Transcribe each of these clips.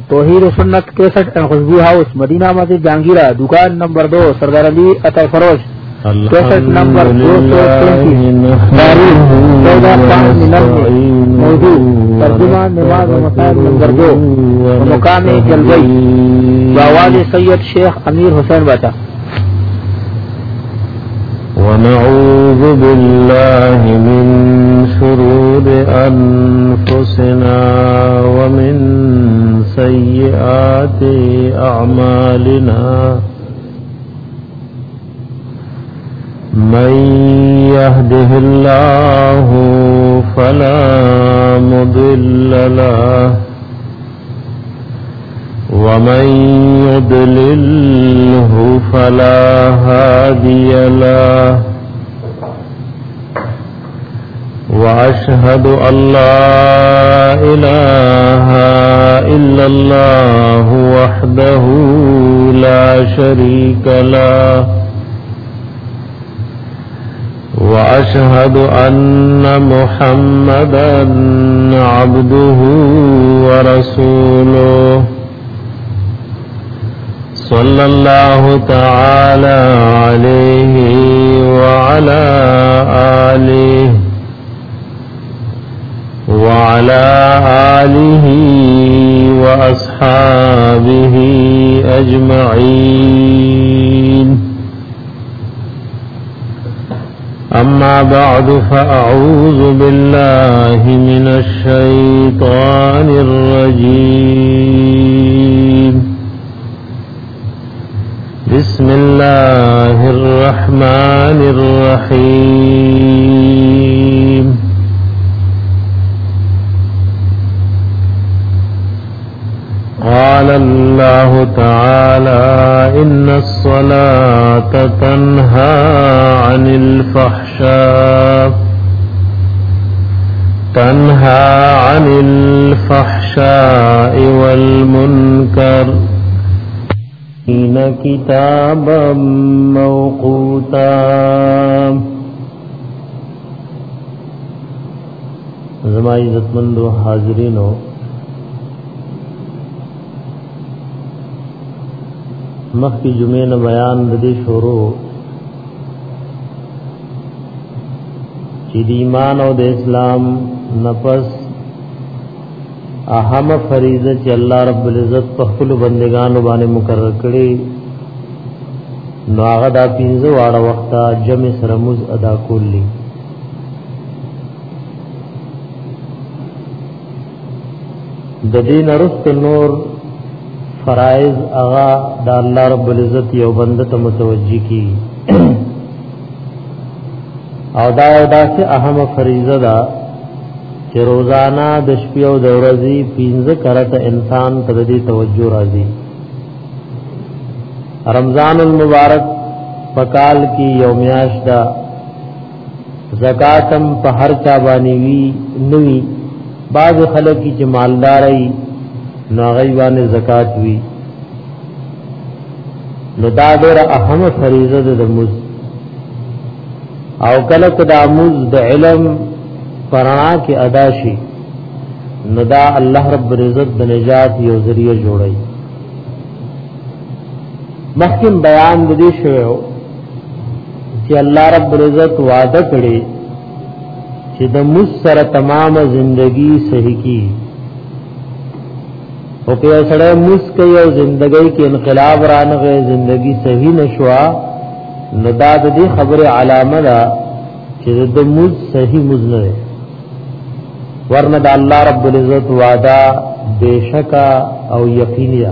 तौहीद सुन्नत 61 खुशबू house, Medina मस्जिद जहांगीरा, दुकान नंबर 2, सरदार अली अता फरोश, 63 नंबर 233, तारीख 14/5 मौजू तर्जुमा नमाज मसाइल नंबर 2, मुकाम जलवई, आवाज सैयद शेख अमीर हुसैन बाचा। ونعوذ بالله من شرور أنفسنا ومن سيئات أعمالنا من يهده الله فلا مضل له ومن يضلله فلا هادي له وأشهد أن لا إله إلا الله وحده لا شريك له وأشهد أن محمدا عبده ورسوله صلى الله تعالى عليه وعلى آله وأصحابه أجمعين. أما بعد فأعوذ بالله من الشيطان الرجيم. بسم الله الرحمن الرحيم. قال الله تعالى إن الصلاة تنهى عن الفحشاء والمنكر إن كتابا موقوتا. زمائی عزتمندو حاضرینو، مخی جمعین بیان ددی شروع چی دی ایمان او د اسلام نفس اهم فریضه چې الله رب العزت په خپل بندگانو باندې مقرر کړي نو هغه د 15 واړه وخت جمع سره موز ادا کولی. د دین رست نور فرائض اغا د الله رب العزت یو بنده ته متوجی کی او دا سے اهم فریضه ده چې روزانه د شپې او د ورځې 15 کرته انسان ته دې توجه راځي. رمضان المبارک پکال کی یومیاش دا زکاتم په هر چا باندې وی نوی بعض خلک چې مالداري نو غیبانه زکات وی نو دا ډېر اهم فریضه ده د مز او کله کدا مز د علم پرانا کې ادا شي نو دا الله رب العزت د نجات یو ذریعہ جوړي. مخکې بیان د دې شوو چې الله رب العزت وعده کړی چې د مز سره تمام زندگی صحیح کی او که سره مز کوي او زندګۍ کې انقلاب رانغه زندگی صحیح نشوا نو دا د دې خبره علامه ده چې د مز صحیح مز نه ورنه د الله رب العزت وعده بشکا او یقینیا.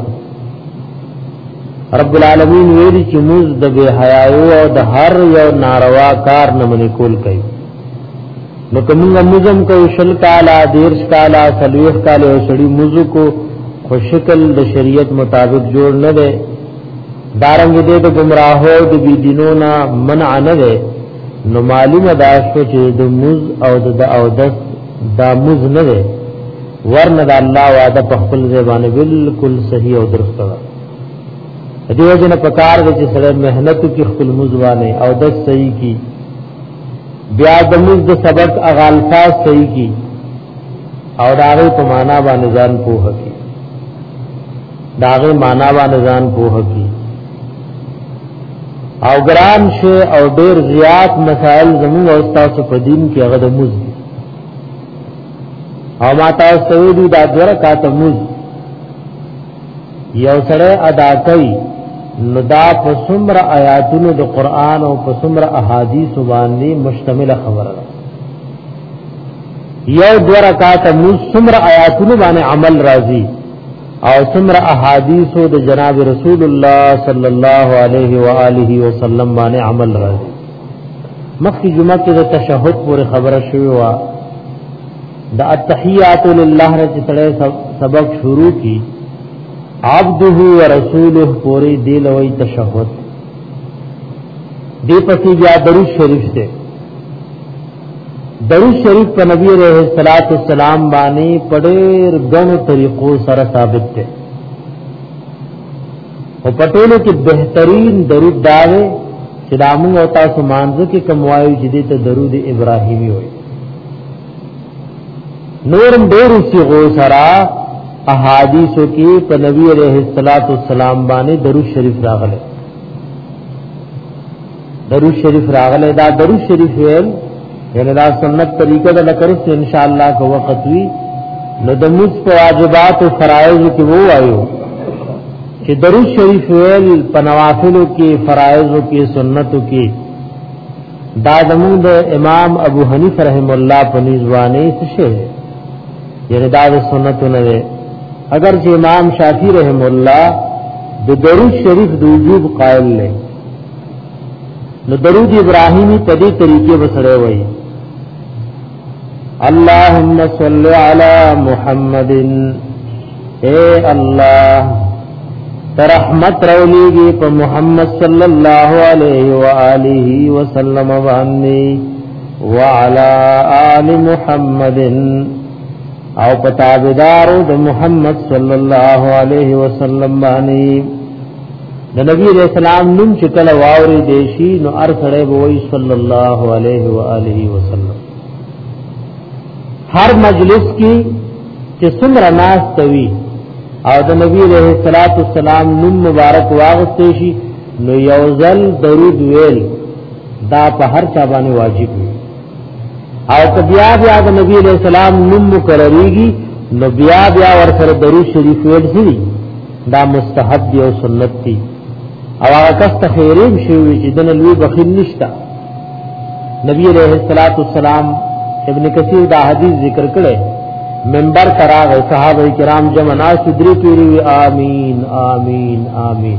رب العالمین ویلي چې مز د بے حیايو او د هر یو ناروا کار نه منې کول کوي. نو کومه مزم کوي شل کالا دیرش کالا سلوخ کالا او سړی مزو کو خوشکل د شریعت مطابق جوړ نه ده دارنګ دې د گمراهو د بی دینونو منع نه ده. نو معلومه ده چې د مز او د اودس دا مز نه ده ورنه د الله وعده په خپل زبانه بالکل صحیح او درست ده. دیو جن پکار دې چې سره مهنت کی خپل مز باندې او د صحیح کی بیا د مز د سبق اغالفاظ صحیح کی او داغه په معنا باندې ځان پوهه کی. داغه معنا باندې ځان پوه کی او ګران شي او ډیر زیات مسائل زموږ او تاسو په دین کې هغه د موز او ما تاسو وی دا د رکعات موز یو سره ادا کوي نو دا په څومره آیاتونو د قران او په څومره احادیث باندې مشتمل خبره ده یو د رکعات موز څومره آیاتونو باندې عمل راځي او څومره احادیث د جناب رسول الله صلی الله علیه و آله وسلم باندې عمل راځي مخکې جمعه کې د تشهود پورې خبره شوې و د التحیات لله چې سبق شروع کی عبده ورسوله پوری دی لوی تشهود دی پسې بیا درود شریف ته درود شریف په نبی علیہ الصلوۃ والسلام باندې پډېر غنو طریقو سره ثابت ده او پټولو کې بهترین درود داوي چې دامو او تاسو مانځ کې کومایو جدي ته درود ابراهیمی وي نورم ډېر صيغو سره احادیثو کې په نبی علیہ الصلوۃ والسلام باندې درود شریف راغله درود شریف راغله دا درود شریف ویل یعنی دا سنت طریقه دا لکرس ان شاء الله کو وقت وی نو د موږ په واجبات او فرایض کې وو آیو چې درود شریف ویل په نوافلو کې فرایضو کې سنتو کې دا زموږ د امام ابو حنیفه رحم الله په نسبانه څه شی یعنی دا د سنتو نه اگر چې امام شافعی رحم الله د درود شریف د وجوب قائل نه نو درود ابراهیمی په دې طریقې وسره وایي اللهم صل علی محمد اے اللہ رحمت رولیگی پا محمد صلی اللہ علیہ وآلہ وسلم وانی وعلا آل محمد او پتابدارو د محمد صلی اللہ علیہ وسلم وانی نبی علیہ السلام نم چکل واوری دیشی نو ارسڑے بوئی صلی اللہ علیہ وآلہ وسلم ہر مجلس کی چې څومره ناس توي او د نبی علیہ الصلوۃ والسلام نوم مبارک واغستې شي نو یوزل درود ویل دا په هر چا باندې واجب وي او بیا بیا د نبی علیہ السلام نوم مکرریږي نو بیا بیا ورسره درود شریف ویل شي دا مستحب دی او سنت دی او هغه کس ته خیریم شي چې د نبی بخیل نشتا نبی علیہ الصلوۃ والسلام ابن کثیر دا حدیث ذکر کړي منبر کراغ صحابه کرام جمع ناس درې پیری آمین آمین آمین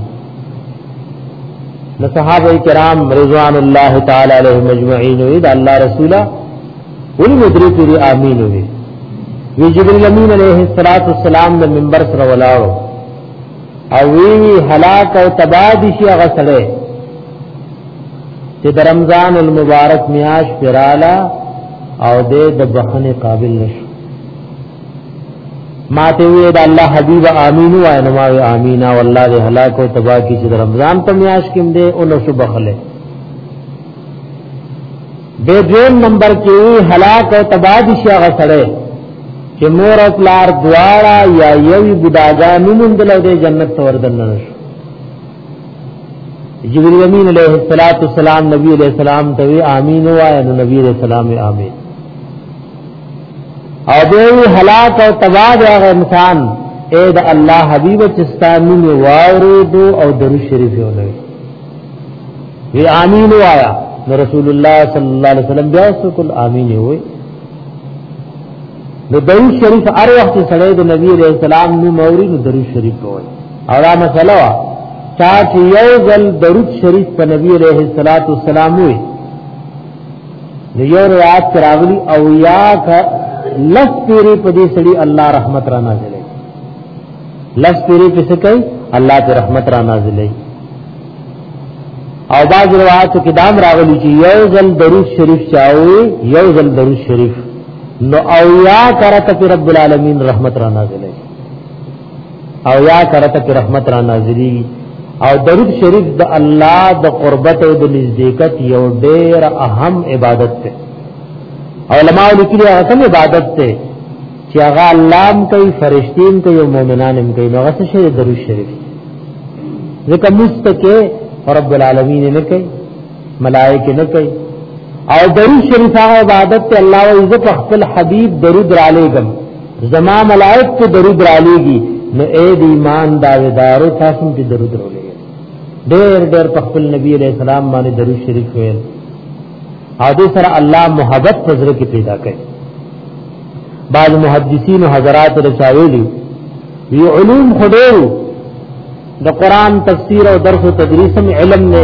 نو صحابه کرام رضوان الله تعالی علیهم مجمعین دا الله رسولا ولې درې پیری آمین وی جبرئیل امین علیہ الصلوۃ والسلام د منبر سره ولاړو او وی هلاک او تبادی شي هغه سره چې د رمضان المبارک میاش پرالا او دې د بخنه قابل نشو ماته وی دا الله حبیب امین و انه ما امینا والله دې هلاک او تباہ کی چې رمضان په میاش کې دې او نو بخله دې دویم نمبر کې هلاک او تباہ دي شي هغه سره چې مور او پلار دواړه یا یوي بډاګانو مندل دې جنت ته وردن نشو جبرئیل امین علیہ الصلوۃ والسلام نبی علیہ السلام ته وی امین و انه نبی علیہ السلام امین او دوی هلاک او تباہ هغه انسان اے د الله حبیب چستانی می واوریدو او درود شریف ویلوي وی امین وایا رسول الله صلی الله علیه وسلم بیا سکل امین وی نو درود شریف هر وخت سره د نبی علیہ السلام نو موري نو درود شریف وی او دا مسله وا چې یو ځل درود شریف په نبی علیہ الصلوۃ والسلام وی نو یو روایت راغلی او یا لس پیری پدی سڑی اللہ رحمت را نازلے لس پیری پس کئی اللہ پہ رحمت را نازلے او باز روایتو کی دام راغلی چی یو ذل درود شریف چاوئی یو ذل درود شریف نو او یا کرتا پی رب العالمین رحمت را نازلے او یا کرتا پی رحمت را نازلی او درود شریف دا اللہ دا قربت و دا نزدیکت یو دیر اہم عبادت تے علماء لیکلی هغه عبادت ته چې هغه الله کوي فرشتین کوي او مؤمنان کوي نو هغه څه درود شریف ځکه مستکه رب العالمین نه کوي ملائکه نه کوي او درود شریف هغه عبادت ته الله او عزت خپل حبیب درود را لېګم زما ملائک ته درود را لېږي نو اے د ایمان داویدارو تاسو ته درود را لېږي ډېر ډېر خپل نبی علیہ السلام باندې درود شریف ویل او دې سره الله محبت فزر کې پیدا کړي بعض محدثین او حضرات رچاویلی وی علوم خډو د قران تفسیر او درس او تدریس علم نه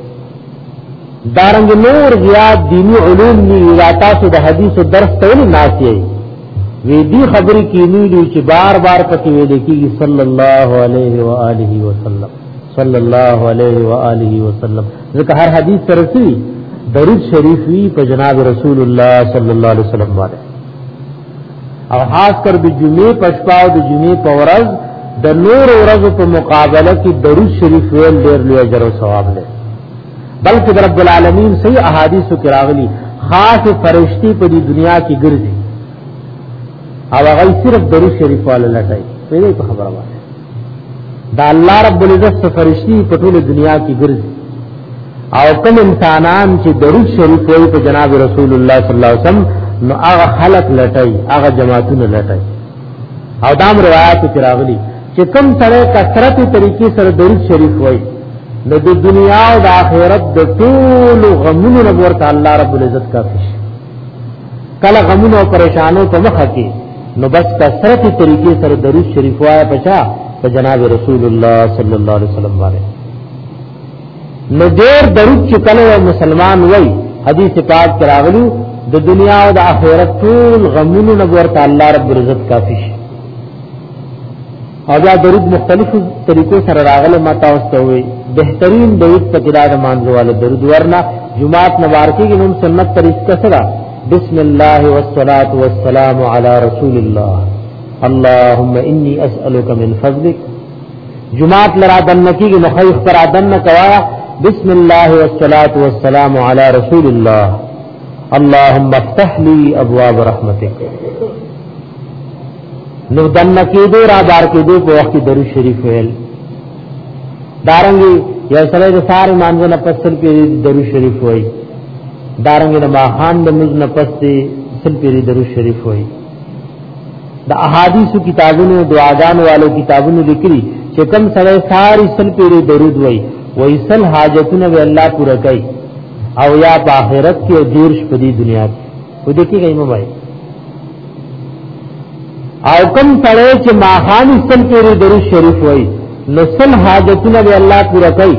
دارنګ نور زیاد دینی علوم نی راتا سو د حدیث او درس ته نه ناسي وی دی خبرې کینی چې بار بار پکې ویل کېږي صلی الله علیه و آله وسلم صلی الله علیه و آله وسلم ځکه هر حدیث سره سي درود شریف وی په جناب رسول الله صلی الله علیه وسلم باندې او خاص کر د جمعې پښپا او د جمعې په ورځ د نور ورځ په مقابله کې درود شریف ویل ډېر لوی اجر او ثواب لري بلکې رب العالمین صحیح احادیث کې راغلي خاص فرشتي په دې دنیا کې ګرځي او هغه صرف درود شریف والا لټای پیدا په خبره وایي دا الله رب العزت فرشتي په ټول دنیا کې ګرځي او کوم انسانان چې درود شریف وایي په جناب رسول الله صلی الله علیه وسلم نو هغه خلق لټای هغه جماعتونه لټای او دام روایت کې راغلي چې کوم سره کثرت طریقې سره درود شریف وایي نو د دنیا او د آخرت د ټول غمونو نه ورته الله رب العزت کافي شي کله غمونو او پریشانو په مخ کې نو بس کثرت طریقې سره درود شریف وایي پچا په جناب رسول الله صلی الله علیه وسلم باندې نو ډېر درود چې کله مسلمان وایي حدیث پاک کې راغلي د دنیا او د آخرت ټول غمونو نه ورته الله رب العزت کافي شي او دا درود مختلفو طریقو سره راغله ما تاسو ته وي بهترین درود په قرات مانځواله درود ورنا جمعات مبارکي کې نوم سنت طریقه سره بسم الله والصلاه والسلام على رسول الله اللهم اني اسالك من فضلك جمعات لرا دنکی کې مخیخ پر ادن کوا بسم الله والصلاه والسلام على رسول الله اللهم افتح لي ابواب رحمتك نو دنکی دو را بار کې دو په وخت درود شریف ویل دارنګي یا سره د ساري مانځه نه پسل کې درود شریف وای دارنګي د ماخان د مز نه پسې سل کې درود شریف وای د احادیث کتابونو دعاګانو والو کتابونو لیکلي چې کوم سره ساري سل کې درود وای وای سل حاجتونه به الله پوره کوي او یا په آخرت کې دیرش په دې دنیا کې و دې کې غیمه وای او کوم سره چې ماخان سل کې درود شریف وای نسل حاجتونه به الله پورا کوي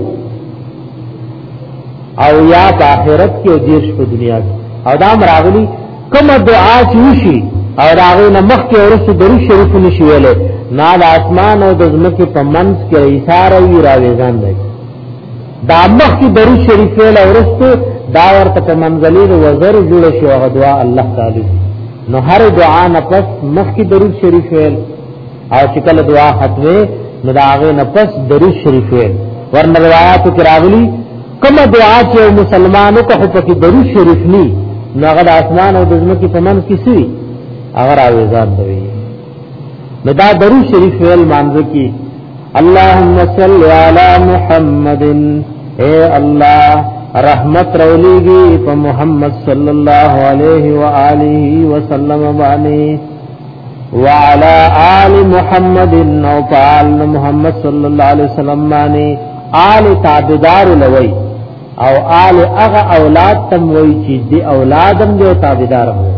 او یا په آخرت کې او دیرش په دنیا کې او دا راغلي کومه دعا چې وشي او راغلی نه مخ کې ورسره درود شریف نشي ویلې نه د اسمان او د ځمکې په منځ کې ایثار وی راويزان دی دا مخ کې درود شریف ویل ورسره دا ورته په منځلې د وزر جوړ شي او دعا الله تعالی نو هر دعا نه پس مخ کې درود شریف ویل او چې کله دعا ختمه نو دا هغه نه پس درود شریف ویل ورنه روایت کې راغلي کومه دعا چې مسلمانانو ته په کې درود شریف ني نو هغه د اسمان او د ځمکې په منځ کې سي هغه راويزان دی نو دا درود شریف ویل مانځه کې اللهم صل علی محمد اے الله رحمت رولیږي په محمد صلی الله علیه و آله وسلم باندې وعلى آل محمد او آل محمد صلی الله علیه وسلم باندې آل تابعدار لوي او آل اغه اولاد تم وای چې دی اولادم دی تابعدار وي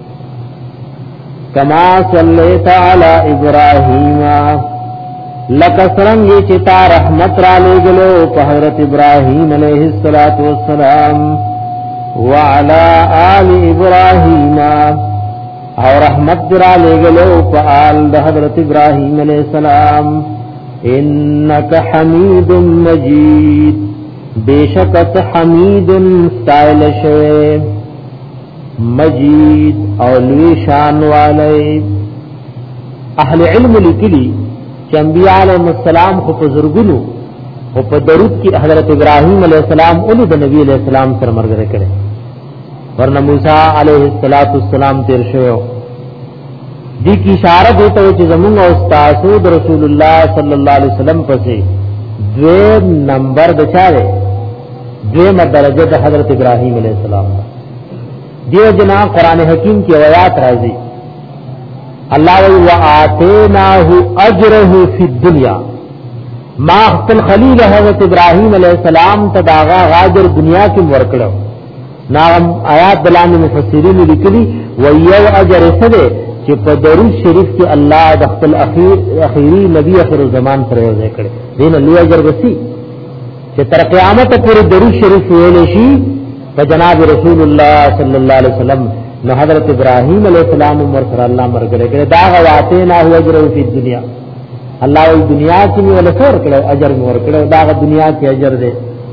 کما صلیت علی ابراهیم لکسرنگی چتا رحمت را لگلو پا حضرت ابراہیم علیہ السلام وعلا آل ابراہیم اور رحمت را لگلو پا آل دا حضرت ابراہیم علیہ السلام انکا حمید مجید بیشکت حمید ستائل شوے مجید اولوی شان والے اہل علم لکلی چې انبیاء علیهم السلام خو په زرګونو او په درود کې حضرت ابراهیم علیه السلام او د نبی علیه السلام سره مرګره کړي ورنه موسی علیه السلام تیر شوی دی کی اشاره دیتا ہے چې زمونږ او تاسو د رسول الله صلی الله علیه وسلم پسې دویم نمبر بچاره دویم درجه د حضرت ابراهیم علیہ السلام دیو جنا قران حکیم کی آیات راځي الله و آتیناه اجره فی الدنیا ما خپل خلیل حضرت ابراهیم علیہ السلام تداغا غاجر دنیا کې ورکړو نام آیات بلان مفسرین لیکلي و یو اجر سره چې په درود شریف کې الله د خپل اخیری نبی اخر الزمان پر یې کړی دین لوی اجر وسی چې تر قیامت پورې درود شریف ویل شي په جناب رسول الله صلی الله علیه وسلم نو حضرت ابراهیم علیہ السلام عمر سره الله مرګره کړی دا غواته نه هو اجر په دنیا الله ول دنیا کې ول څور کړو اجر مور کړو دا دنیا کې اجر دے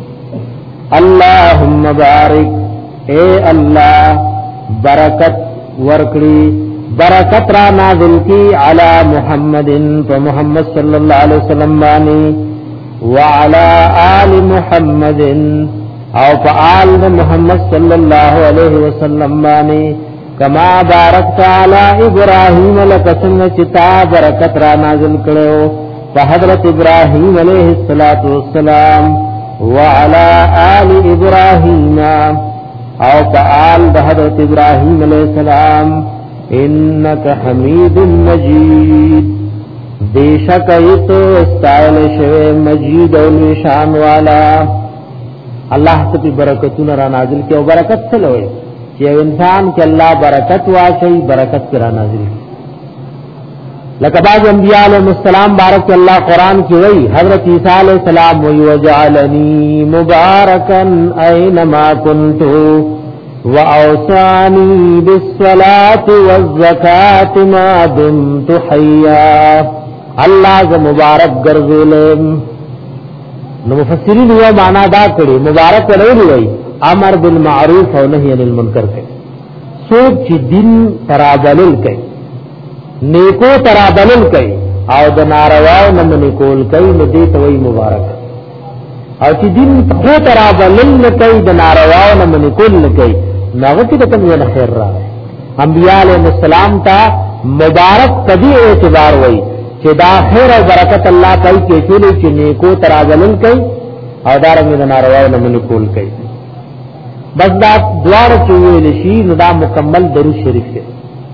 اللهم بارک اے الله برکت ورکړي برکت را نازل کی علی محمد محمد صلی اللہ علیہ وسلم بانی وعلی آل محمد او فآل محمد صلی اللہ علیہ وسلم بانی کما بارکت علی ابراہیم لکسنگ چتا برکت را نازل کرو فحضرت ابراہیم علیہ السلام وعلی آل ابراہیم او فآل حضرت ابراہیم علیہ السلام انک حمید مجید بیشک ایتو استائل شوی مجید و نشان والا اللہ سپی برکتون را نازل کی او برکت سلوئی چی انسان کی اللہ برکت واشی برکت کی را نازل کی لکہ بعض انبیاء علیہ السلام بارک اللہ قرآن کی وئی حضرت عیسیٰ علیہ السلام وی وجعلنی مبارکا اینما کنتو وَأَوْصَانِي بِالصَّلَاةِ وَالزَّكَاةِ مَا دُمْتُ حَيًّا اللہ ز مبارک ګرځولم نو مفسرین یو معنا دا کړي مبارک ولې وي امر بالمعروف او نهي عن المنکر کوي سوچ چې دین ترابلل کوي نیکو ترابلل کوي او د نارواو نه منکول کوي نو دې ته وي مبارک او چې دین خو ترابلل نه کوي د نارواو نه منکول نه کوي ناغه کې کوم نه خیر راغی انبیاء علیهم السلام ته مبارک کدی اعتبار وای چې دا خیر او برکت الله کوي چې ټول چې نیکو ترازلن کوي او دارنګ د نارواو نه منکول کوي بس دا دوار چې ویل شي نو دا مکمل درود شریف دی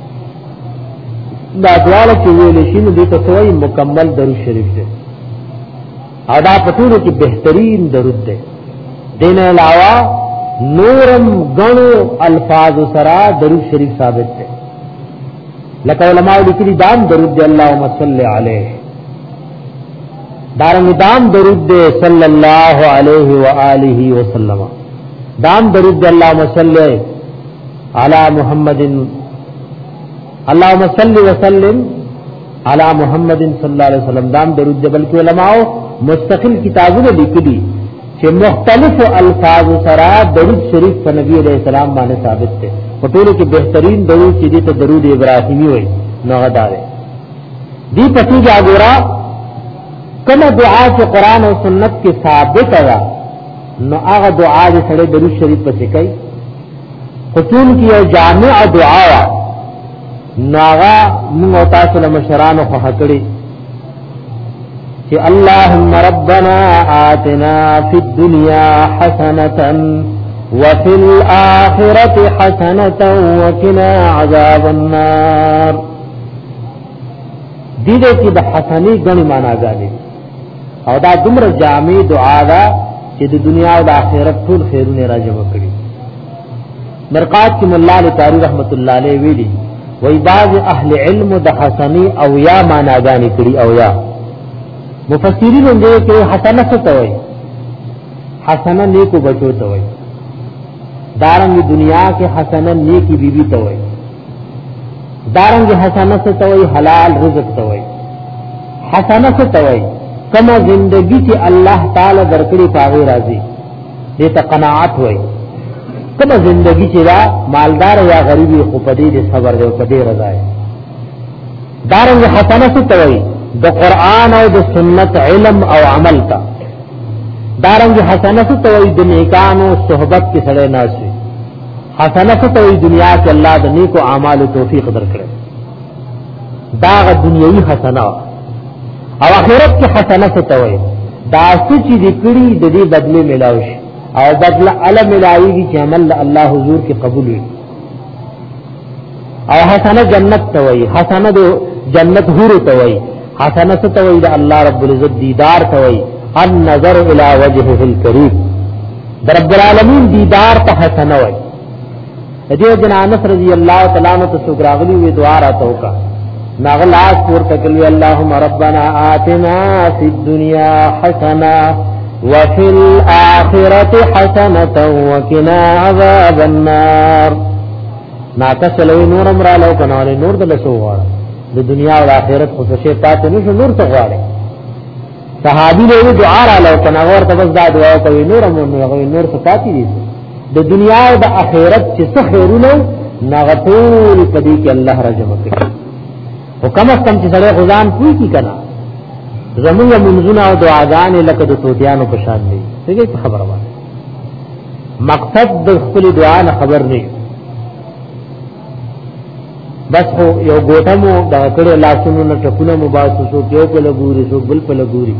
دا دوار چې ویل شي نو د توي مکمل درود شریف دی او دا پټول کې بهترین درود دی دین علاوه نورم غنو الفاظ سرا درود شریف ثابت ہے لکه علماء لیکلي دام درود دی اللهم صل علیه دارنګ دام درود دی صلی الله علیه و آله وسلم دام درود دی اللهم صل علی محمد اللهم صل وسلم علی محمد صلی الله علیه وسلم دام درود دی بلکې علماء مستقل کتابونه لیکلي چې مختلف الفاظ سره درود شریف په نبی علیہ السلام باندې ثابت دي په ټولو کې بهترین درود چې دي ته درود ابراهیمی وایي نو غدار دی پټي جاګورا کله دعا چې قران او سنت کې ثابت ده نو هغه دعا چې سره درود شریف په کوي خصوص کې یو جامع دعا ناغا موږ تاسو له مشرانو خو کړی کہ اللهم ربنا آتنا في الدنيا حسنة وفي الآخرة حسنة وقنا عذاب النار دیدے کی دا حسنی گنی مانا گانی او دا دمر جامع دعا دا چې د دنیا او د آخرت ټول خیرونه را جمع کړي مرقات کی مولا علی طاری رحمت الله علیه ویلي وای بعض اهل علم د حسنی او یا مانا گانی کړي او یا مفسرین دې کې حسنه څه ته وایي حسنه نیکو بچو ته وایي دارنګ دنیا کې حسنه نیکی بیبي ته وایي دارنګ حسنه څه ته وایي حلال رزق ته وایي حسنه څه ته وایي کما زندگی چې الله تعالی درکړي پاغي راځي دې ته قناعت وایي کما زندگی چې را مالدار یا غریبي خو پدې دې صبر دې پدې رضا ہے دارنګ حسنه څه ته وایي د قران او د سنت علم او عمل کا دارنګ حسنه ته وي د نیکانو صحبت کې سره ناشي حسنه ته وي دنیا کې الله د نیکو اعمال توفیق درکړي دا دنیوي حسنه او آخرت کې حسنه څه ته وایي دا چې د کړي د دې بدله ملاوي شي او بدله ال ملاويږي چې عمل الله حضور کې قبول وي او حسنه جنت ته وایي حسنه د جنت حور ته وایي حسنه څه ته وایي د الله رب العزت دیدار ته وایي النظر الى وجهه الكريم در رب العالمین دیدار ته حسنه وایي دې جن انس رضی الله تعالی عنہ ته سوګراغلی وی دعا راته وکا ناغل آس پور تکلوی اللهم ربنا آتنا فی الدنیا حسنا وفی الآخرة حسنة وقنا عذاب النار ناکس لوی نور امرا لو کنوالی نور دلسو غوارا د دنیا و آخرت خصوصی پاتے نوشو نور تغوارے صحابی لوی دعا را لو کنوار تبس دا دعا کوي نور امون نور سپاتی دیسو د دنیا و د آخرت چی سخیرونو ناغطول قدی که اللہ رجم کرے او کم از کم چې سره غزان کوي کی کنا زمونږ منځونه او دعاګانې لکه د توتیانو په شان دي څنګه خبره وایي مقصد د خپل دعا نه خبر نه بس خو یو ګوتمو دا کړه لاسونو نه ټکونه مباسو سو یو په لګوري سو بل په لګوري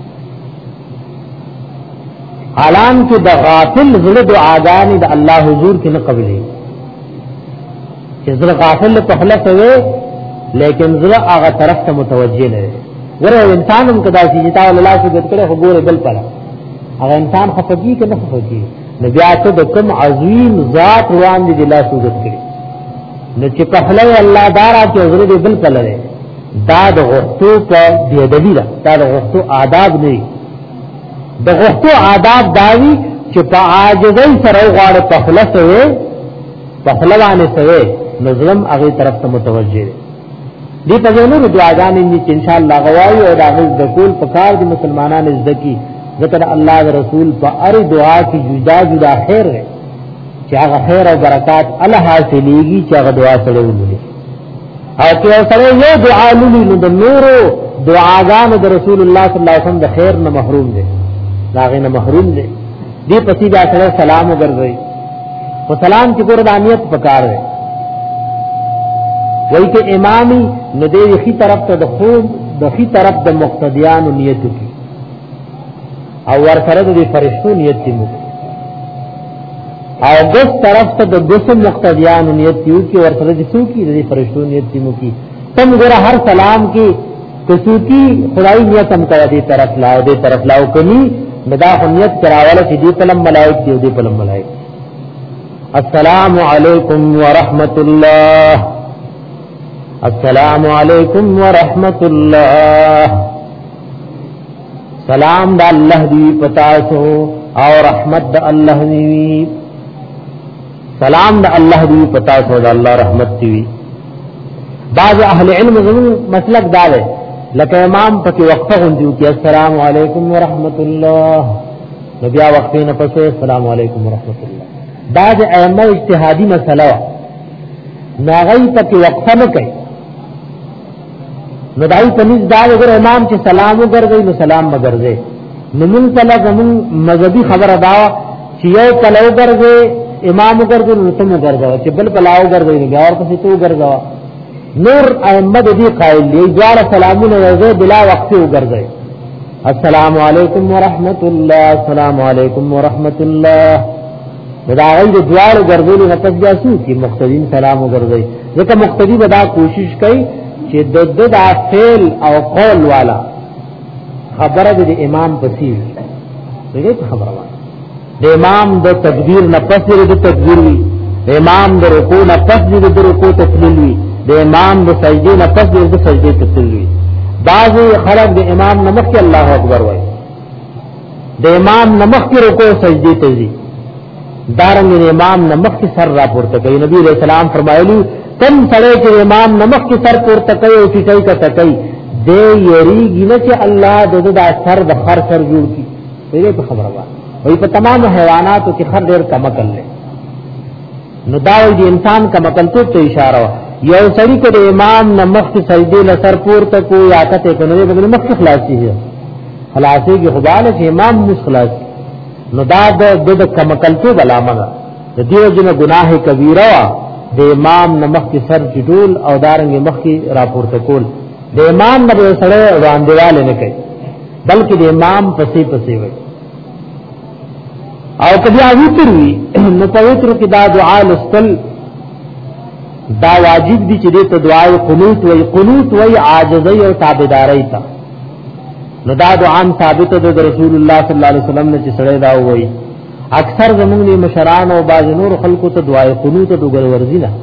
حالان کې د غافل زړه دعاګانې د الله حضور کې نه قبلې چې زړه غافل په خلاص وي لیکن زړه هغه طرف ته متوجه نه وي ورته انسان هم کدا چې تا الله سجد کړي خو ګوره بل پر هغه انسان خفقي کې نه خفقي نبي اته د کوم عظیم ذات روان دي الله سجد کړي نو چې په خله الله دارا چې زړه دې بل پر لري دا د غوښتو په دی ادبی دا د غوښتو آداب نه د غوښتو آداب داوی چې په عاجزۍ سره غواړي په خله سره په خله باندې سره نظم هغه طرف ته متوجه دي دی په نور دعاګانې چې ان شاء الله غواړي او د کول په کار دي مسلمانانو زدکی ذکر الله او رسول په ار دعا کې جدا جدا خیر ہے چې هغه خیر او برکات الله حاصلېږي چې هغه دعا سره ولولي او که سره یو دعا لولي نو د نور دعاګانو د رسول الله صلی الله علیه وسلم د خیر نه محروم دي داغه نه محروم دي دی پسې دا سره سلام وګرځي او سلام چې قربانیت پکار ہے وای کہ امامی ندی خي طرف ته د خوب د خي طرف د مقتدیان نیت کی او ور سره د فرشتو نیت کی او دس طرف ته د دس مقتدیان نیت کی ور سره د سو کی د فرشتو نیت کی تم ګره هر سلام کی کسو کی خدای نیت هم کړه دې طرف لاو کني مدا نیت کراواله چې دې پلم ملائک دې پلم ملائک السلام علیکم ورحمت الله السلام علیکم ورحمت الله سلام دا اللہ دی پتا سو او رحمت دا اللہ دی سلام دا اللہ دی پتا سو دا اللہ رحمت دی بعض اہل علم زمین مسلک دارے لکہ امام پکی وقفہ گندیو کی السلام علیکم ورحمت اللہ نبیہ وقفی نفسے السلام علیکم ورحمت اللہ بعض ائمہ اجتہادی مسئلہ ناغی پکی وقفہ نکئی نو دای تمیز دا اگر امام چې سلام وګرځي نو سلام وګرځي نو موږ کله زمون مذهبي خبره دا چې یو کله وګرځي امام وګرځي نو ته وګرځي چې بل کله وګرځي نو بیا ورته ته وګرځي نور ائمه دې قائل دي دوار سلامونه وګرځي بلا وقت وګرځي السلام علیکم ورحمت الله السلام علیکم ورحمت الله دا غي دوار وګرځي نو پس بیا سو چې مقتدین سلام وګرځي ځکه مقتدی به دا کوشش کوي چې د فعل او قول والا خبره د امام پسې دغه خبره وایي د امام د تکبیر نه پس د تکبیر وی د امام د رکوع نه پس د رکوع تسلیل وی د امام د سجدې نه پس د سجدې تسلیل وی بعض خلک د امام نمخ کې الله اکبر وایي د امام نمخ کې رکوع سجدې ته ځي دارنګ امام نمخ کې سر راپورته کوي نبی رسول الله فرمایلی تم سړی چې امام نمخ کې سر پورته کوي او چې کا تکي دې یریږي نه چې الله د سر د خر سر جوړ کی دې په خبره وایي په تمام حیواناتو کې خر ډېر کم کړل نو دا د انسان کم کړل ته اشاره یو سړی کې د امام نمخ کې سجدې له سر پورته کوي یا کته کوي په نمخ کې خلاصي ہے خلاصي کې خدای له امام مس خلاص نو دا د کم کړل علامه ده د دې جن گناه کبیره د امام نمخ کی سر چټول او دارنګ مخ کی راپورته کول د امام نه سره وړاندېواله نه کوي بلکې د امام پسې پسې وي او کبیا وتر وی نو پوتر کی دا دعا لستل دا واجب دي چې دې ته دعا قنوت وی عاجزی او تابعداري تا نو دا دعا ثابت ده د رسول الله صلی الله علیه وسلم نه چې سره دا وایي اکثر زمونږ مشران او باز نور خلکو ته دعای قنوت ته وګور ورزي نه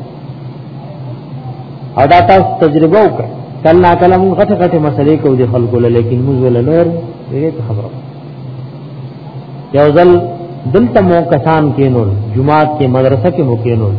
او دا تاسو تجربه وکړه کله کله موږ غټه مسلې کوو د خلکو له لیکن موږ ول نور دې خبره یو ځل دلته مو کسان کېنول جمعات کې مدرسه کې مو کېنول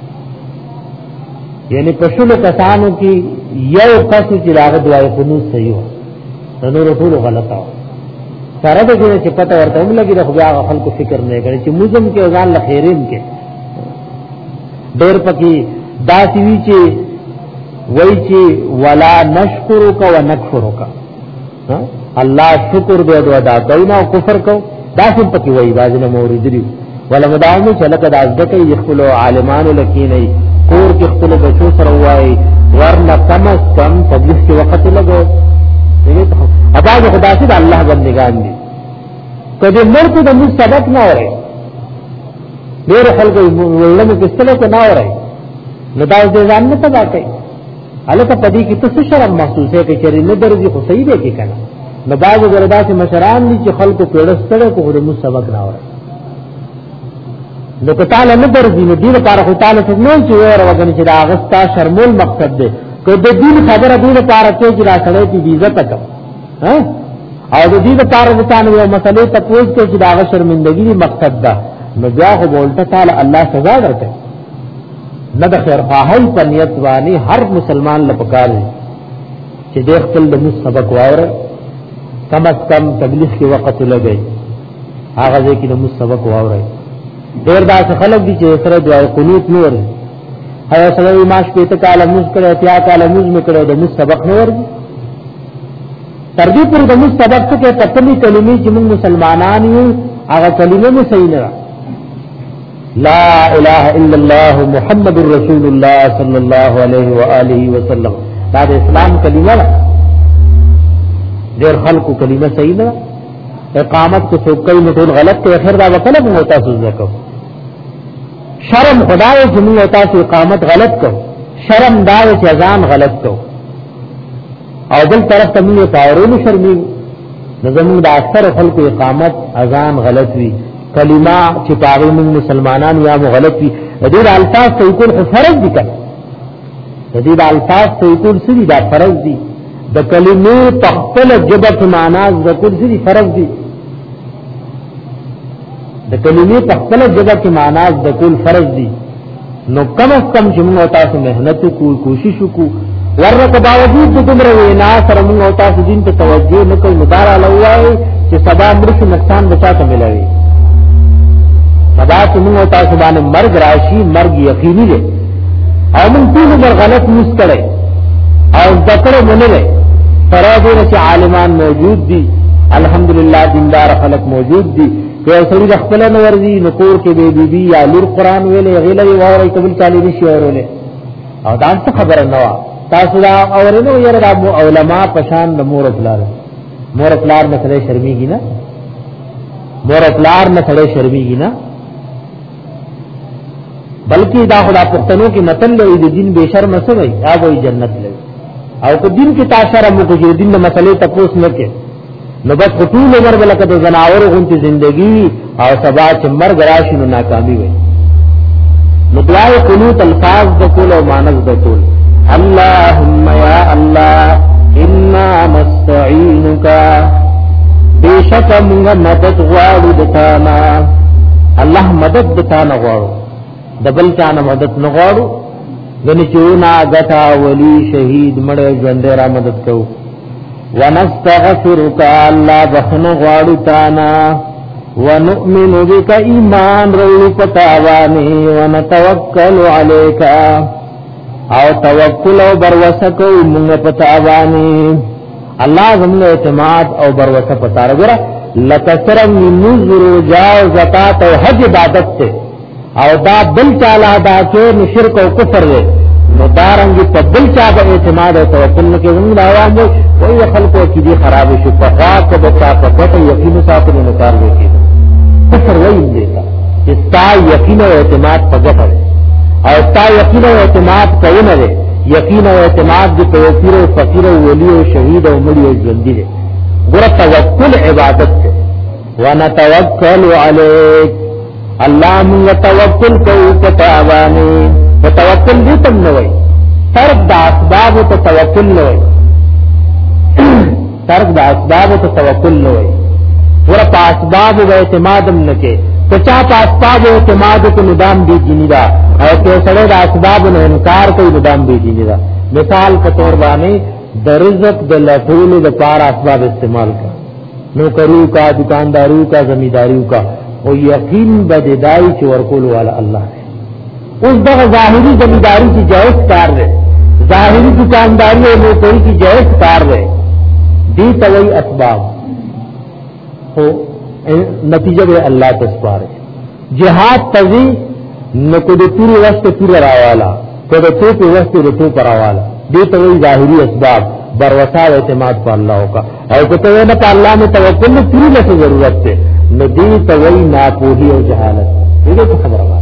یعنی پښلو کسانو کې یو کس چې راغ دعای قنوت صحیح و نور ټول غلطه سره د دې چې پته ورته وملګي د خو هغه خلکو فکر نه کوي چې موزم کې ځان له خیرین کې ډېر پکې داسې وی چې وای چې ولا نشکرک ونکفرک الله شکر دې ادا کوي او کفر کو داسې پکې وای باندې مورید دی ولا مداومه چې لکه د ازدکې یخلو عالمانو لکینې کور کې خپل بچو سره وای ورنه کم تبلیغ کې وخت لګو اباظ خدا سے اللہ بندگان دی کدی مر کو د سبق نہ ہو رہے میرے خلق ولم کس طرح سے نہ ہو رہے نداز دے ځان نه تبا کوي الکه پدی کی تو شرم محسوس ہے کہ چری نه درځي خو صحیح دی کی کنه نداز ګردا سے مشران دي چې خلق پیړستړه کو د سبق نہ ہو رہے نو تعالی نه درځي نو دین لپاره خو تعالی څنګه نه چې ور وګنی چې دا اغستا شرمول مقصد دی که د دین خبره دې لپاره چې را سره دې عزت کړه او د دې لپاره د تاسو یو مسلې ته پوښتنه کې چې دا شرمندګي مقصد ده نو بیا خو بولته تعالی الله سزا درکړي نه د خیر خواهی په نیت باندې هر مسلمان لپاره چې د خپل د سبق وایره کم از کم تبلیغ کې وخت لګي هغه ځکه د سبق وایره ډیر دا خلک دي چې سره دعا قنوت نه وري هغه سره ماش په ته کاله موږ کړه اتیا کاله موږ میکړه د سبق نه وري تر دې پر د سبق څخه تکلی کلمې چې موږ مسلمانان یو هغه کلمې مو صحیح نه لا اله الا الله محمد رسول الله صلی الله علیه و آله وسلم دا د اسلام کلمه ده ډېر خلکو کلمه صحیح نه اقامت کو څوکۍ نه ټول غلط ته اخر دا وکړه موږ تاسو ځکو شرم خدای چې موږ تاسو اقامت غلط کو شرم دا چې اذان غلط کو او بل طرف ته موږ تاورونو شرمي نظم د اکثر خلکو اقامت اذان غلط وي کلمه چې پاره موږ مسلمانان یا غلط وي د دې الفاظ ته کول فرض دي کړه د دې الفاظ ته کول سړي دا فرض دي د کلمې تخپل جبت معنا ذکر سړي فرض دي د کلمې تخپل جبت معنا ذکر فرض دي نو کم از کم چې موږ تاسو مهنت کو کوشش وکړو ورته باوجود د دومره وینا سره موږ تاسو دین ته توجه نکوي مدار علاوه چې سبا مرشي نقصان بچاته ملوي سبا چې موږ تاسو باندې مرګ راشي مرګ یقیني دی او موږ ټول غلط مسکړي او ذکر منله فرادو چې عالمان موجود دي الحمدلله دیندار خلق موجود دي که سړي خپل نو ورزي نکور کې بي بي یا لور قران ویلې غیلې واره قبول کالي نشي اورولې او دا څه خبره نه وا تاسو دا اورنو یره د علماء پشان د مور پلار نه سره شرمېږي نه مور پلار نه سره شرمېږي نه بلکې دا خدا پښتنو کې متل دی د دین به شرم څه وي هغه جنت لوي او کو دین کې تا شرم کو چې دین د مسلې تپوس نه کې نو بس ټول عمر بلکې د زناور غونتی زندگی او سبا چې مرګ راشي نو ناکامي وي نو دعای قنوت الفاظ د کول او مانز د کول اللهم یا الله انا نستعینک بیشک موږ مدد غواړو د تانا الله مدد د تانا غواړو دبل چانه مدد نه غواړو غنی چونا غتا ولی شهید مړ ژوند را مدد کو ونستغفرک الله بخنو غواړو تانا ونؤمن بك ایمان رو پتاوانی ونتوکل علیک او توکل او بروسه کو موږ پتاوانی الله زموږ اعتماد او بروسه پتار غره لکثر من نذر جاء زکات او حج عبادت ته او دا بل چاله دا کې شرک او کفر دی نو دارنګ په بل چا په اعتماد او توکل کې موږ عوام وي خلکو کې دي خراب شي په خاص په تا په پټه یقین ساتلو نه کار وکړي کفر وایي دیتا چې تا یقین او اعتماد په ګټه او تا یقین او اعتماد کوي نه یقین او اعتماد د توفیر او فقیر او ولی او شهید او مړي او ژوندۍ دي ګره توکل عبادت ده ونتوکل علیک الله موږ توکل کوو په تعاونی په توکل دې تم نه وای ترک د اسباب ته توکل نه وای ترک د اسباب ته توکل نه وای ګره په اسباب او اعتماد نه کې کچا په اسباب او اعتماد کو ندام دی دینی دا او که سره د اسباب نه انکار کوي ندام دی دینی دا مثال په تور باندې د رزق د لټول د پار اسباب استعمال کا نوکری کا دکانداری کا زمینداری کا او یقین بددای چې ورکول والا الله اوس دغه ظاهری زمینداری کی جائز کار ده ظاهری دکانداری او نوکری کی جائز کار ده دی توي اسباب هو نتیجہ به الله تسپاره جهاد تزي نکو د پوری وخت پورا راوالا کو د تو په وخت د تو پراوالا دې ته وی ظاهری اسباب بروسا او اعتماد په الله کا او کته نه په الله میں توکل نه پوری له ضرورت ده نو دې ته وی ناپوهی او جهالت دې ته خبره وایي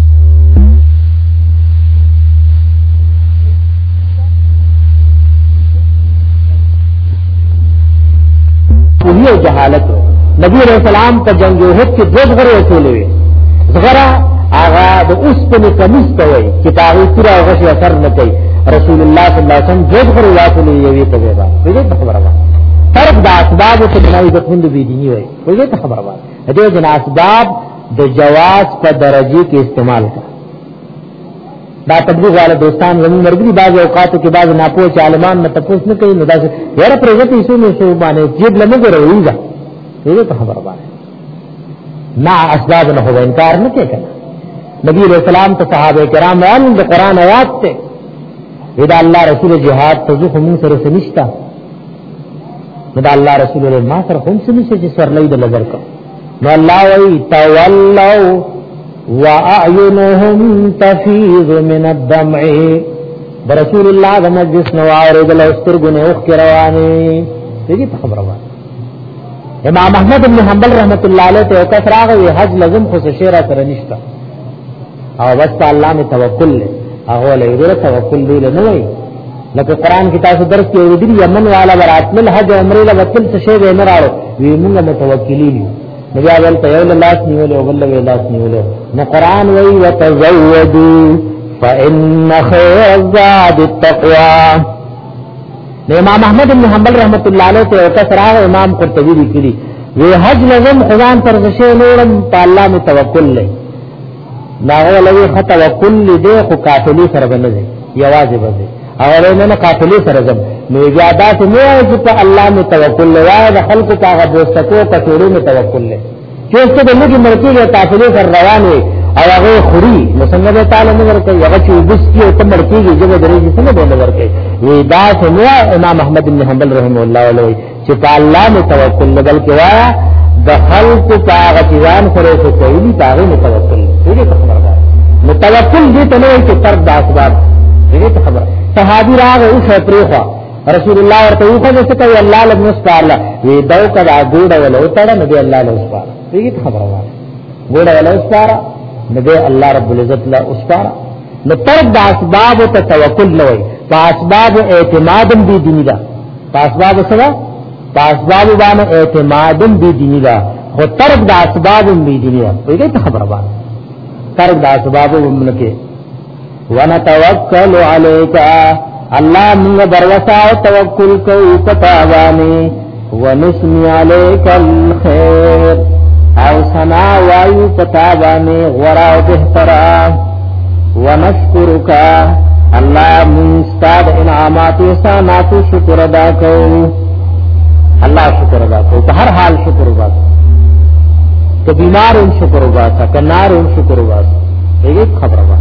پوهی او جهالت نبی علیہ السلام په جنگ احد کې دوه غره ټولې زغرا هغه د اوس په کمیس ته وای چې تاغي پورا غشي اثر نه کوي رسول الله صلی الله علیه وسلم دوه غره واټولې یوې ته وای دې خبره وای طرف د اسباب ته بنای د خوند بي دي وای دې خبره وای دې جن اسباب د جواز په درجه کې استعمال کا دا تبلیغ والے دوستان زمون مرګري بعض اوقاتو کې بعض ناپوه عالمان نه تاسو نه کوي نو دا یاره پرېږدي ایسو نو شو باندې جیب لمه ګرځي یہ تو خبر بات نہ اسباب نہ ہو انکار نہ کہ نبی علیہ السلام تو صحابہ کرام ان قرآن آیات تے اذا اللہ رسول جہاد تزخ من سر سنشتا اذا اللہ رسول ما سر خم سنشتا جس ور لید نظر کا نو اللہ وی تولوا واعینهم تفیض من الدمع برسول اللہ د مجلس نوار دل استرگنے اوخ کی روانی یہ خبر بات امام احمد بن حنبل رحمت الله علیه ته کثراغه حج لازم خو شیرا سره نشتا او بس الله می توکل له هغه له دې توکل دی نه وای لکه قران کی تاسو درس کې ورې دی یمن والا برات مل حج عمره له وکل څه شی نه راړو وی موږ متوکلین نو بیا ول ته یو لاس نیولې او بل لاس نیولې نو قران وای وتزودوا فان خير الزاد التقوى امام احمد بن حنبل رحمت الله علیه ته کثراغه امام قرطبی لیکلی وی حج لازم خدان پر وشه نورم تعالی می توکل له لاغه لوی توکل دې خو قافلی سره بنځي یوازې بځي اول نه قافلی سره زم نو زیادات نه چې په الله می توکل له وای خلق کاغه بوستکو کټوري می توکل له چې څه د لګي مرکې قافلی سره روان وي او هغه خوري مسند تعالی نه ورته هغه چې وبسکی او تمر کېږي چې درې څه نه ورته وی دا سموا امام احمد بن حنبل رحمه الله علیه چې په الله می توکل بل کې وا د خلق کاغه ځان سره څه کوي دا غي توکل دې خبره ده متوکل دې ته نه چې تر د اسباب دې خبره صحابي راغه او شپریخه رسول الله ورته یو څه کوي الله له مستعلا وی دا کدا ګوډه ولا وتړه نبی الله له مستعلا دې خبره وایي ګوډه ولا مستعلا نبی الله رب العزت لا اسپارا نو ترک دا اسباب ته توکل نه وای په اسباب اعتماد دی دینی دا په اسباب سره په اسباب باندې اعتماد دی دینی دا خو ترک دا اسباب دی دینی دا دې ته خبره وایي ترک دا اسباب ومنکه ونتوکل علیک الله موږ بروسا او توکل کوو پتا باندې ونسمی علیک الخير او سنا وایو پتا باندې غورا او بهترا ونشکرک الله مستاد انعامات احسانات شکر ادا کوو الله شکر ادا کوو په هر حال شکر ادا کوو که بیمار هم شکر ادا کوو که نار هم شکر ادا کوو ایک خبر وا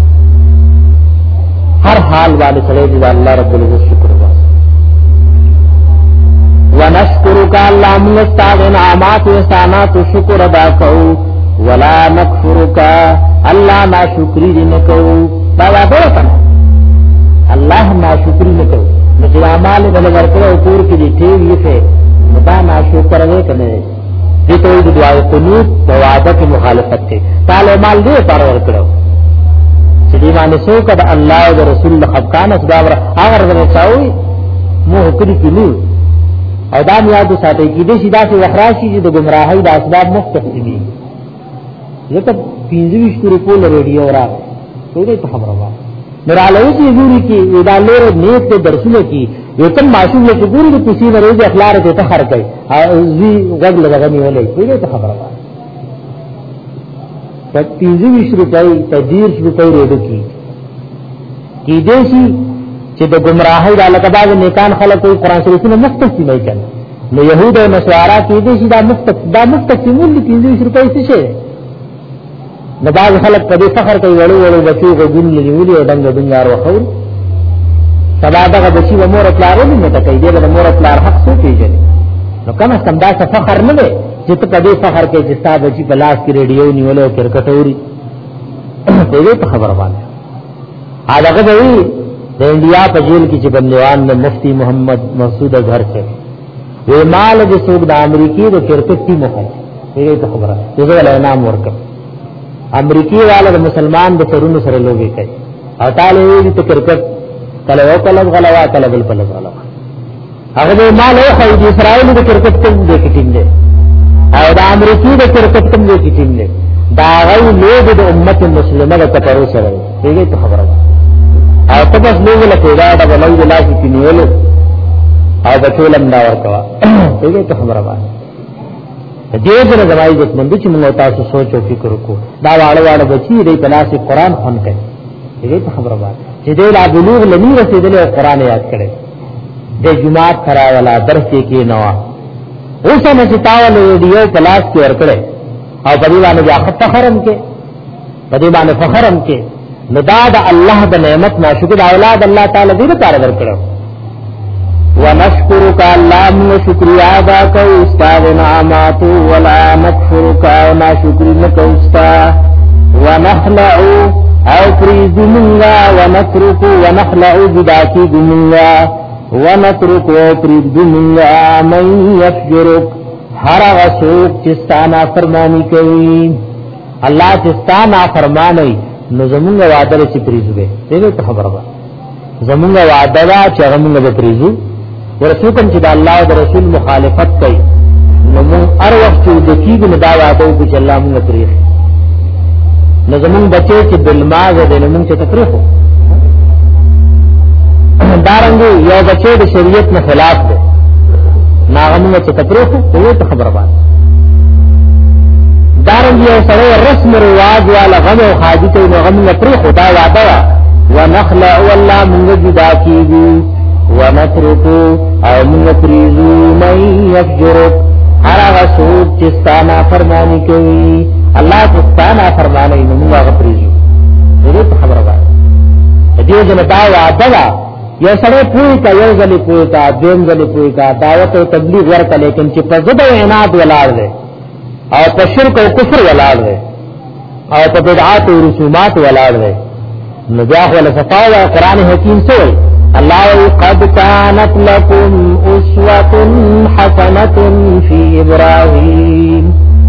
هر حال والے سره دی الله رب العزت شکر ادا ونشکرک الله مستاد انعامات احسانات شکر ادا کوو ولا نکفرک الله ناشکری دې نه کوو دا وایو کنه الله ناشکری نه کوو نو چې اعمال بل ورکړو کور کې دې ټیو یې څه دا ناشکر نه کنه دې ته د دعا قنوت او عادت مخالفت ته تعالی مال دې پر ورکړو چې دې باندې څوک د الله او رسول خفقان اسباب هغه ورچاوي مو کړی کینو او دا یاد ساتي کې دې سیدا سے وخراشي چې د گمراهۍ د اسباب مختلف دي لکه 25 روپو ریډیو راغی ټول ته خبره وایي نراله چې ګوري کې دا لور نیت ته درسونه کې یو تم معصوم له ګوري د کسی ورې د اخلاق ته تخر کوي او زی غږ لګنی ولې ټول ته خبره وایي 25 روپۍ 30 روپۍ ریډیو کې دې شي چې د گمراهۍ د لکباغ نیکان خلک کوئی قران شریف نه مستقیم نه کوي نو يهود او نصارا کې دې شي دا مستقیمون دي 30 روپۍ څه شي نو باز خلک په دې فخر کوي وړو بچو غوږن لګولي او دنګ دنګار وخور سبا دغه بچي و مور پلارونه نه کوي دې د مور پلار حق څه پیژني نو کومه سمدا فخر نه دی چې په دې فخر کې چې تاسو بچي په لاس کې ریډیو نیولې او کرکټوري دې خبره باندې هغه به د انډیا په جیل کې چې بندوان د مفتی محمد مسعود اظهر سے وی مال د سوق د امریکای د کرکټ ټیم مخه دې خبره دغه اعلان ورکړ امریکای والے د مسلمان د سرونو سره لوبي کوي او تعالی دې ته کرکټ کله یو کله غلوا کله بل په غلوا هغه مال خو د اسرائیل د کرکټ ټیم دی او د امریکای د کرکټ ټیم دی دا غي لوب د امت مسلمه د تپرو سره دې خبره او تبس لوګ له پیدا د بلای د لاس کې نیول او بچولم دا ورکوا دې ته خبره وایي دې دې زمای د مند چې موږ تاسو سوچ او فکر وکړو دا واړه بچی دې په لاس قرآن خوان کوي دې ته خبره وایي چې دې لا بلوغ لنی رسیدل او قرآن یاد کړي دې جمعات کراولا درس کې نوا اوسه نه چې تاول دې په لاس کې ورکړي او په دې باندې فخرم کې په دې باندې فخرم کې نداد الله د نعمت ناشکر اولاد الله تعالی دې لپاره ورکړو ونشکرک الله من شکریا ادا کو استاد نعمت ولا نکفرک ناشکر نکو استاد ونخلع او فريد منغا ونترك ونخلع جداکی منغا ونترك فريد منغا من يفجرك هر غسوک چستانا فرمانی کوي الله چستانا فرمانی نو زمونږ وعده لري چې پریزو به دې ته خبره ده زمونږ وعده دا چې زمونږ به پریزو ورسو کوم چې د الله او رسول مخالفت کوي نو موږ هر وخت د کیږي نه دا وعده وکړي چې الله موږ پریخ نو زمونږ بچي چې دلماغ دې نو موږ ته تکلیف دارنګ یو بچي د شریعت نه خلاف ده ناغمه چې تکلیف دې ته خبره ده دارنګ یو سره رسم رواج والا غم او خادي ته نو غم نه پری خدا وعده ونخلع والله موږ جدا کیږي ونترك او موږ پریزو مې يفجرك هر هغه څوک چې ستانا فرمانی کوي الله چې ستانا فرمانی نو موږ هغه پریزو دې خبره ده دې جن دا وعده یو سره پوي کا یو ځلې پوي کا دیم ځلې پوي کا دعوت او تبلیغ ورته لیکن چې په ضد او عناد ولاړ دي او په شرک او کفر ولاړ دی او په بدعات او رسومات ولاړ دی نو بیا ول صفاوه قران حکیم سوی الله قد كانت لكم اسوه حسنه في ابراهيم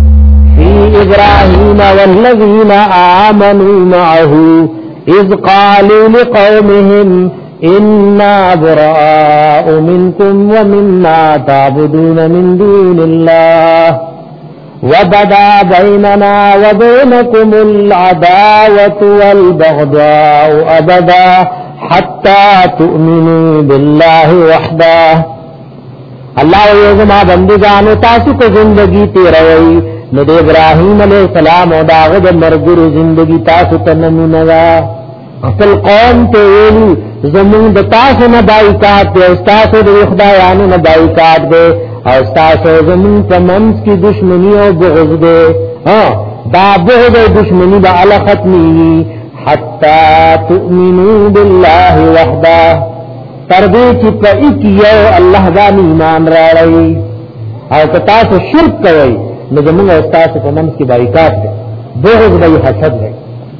والذين آمنوا معه اذ قالوا لقومهم إنا براء منكم ومما تعبدون من دون الله وبدا بيننا وبينكم العداوة والبغضاء أبدا حتى تؤمنوا بالله وحده الله یوزما بندگانو تاسو کو زندگی تیروي نو د ابراهيم عليه السلام او داغه د مرګ زندگی تاسو ته نمونه خپل قوم ته ویلي زمون د تاسو نه بایکاټ دی تاسو د خدایانو نه بایکاټ دی او تاسو زمون په منځ کې دشمنی او بغض دی دا بغض او دشمنی به ال ختمي حتا تؤمنوا بالله وحده تر دې چې په یو الله باندې ایمان راړی او که تاسو شرک کوئ نو زمون او تاسو په منځ کې بایکاټ دی بغض به حسد دی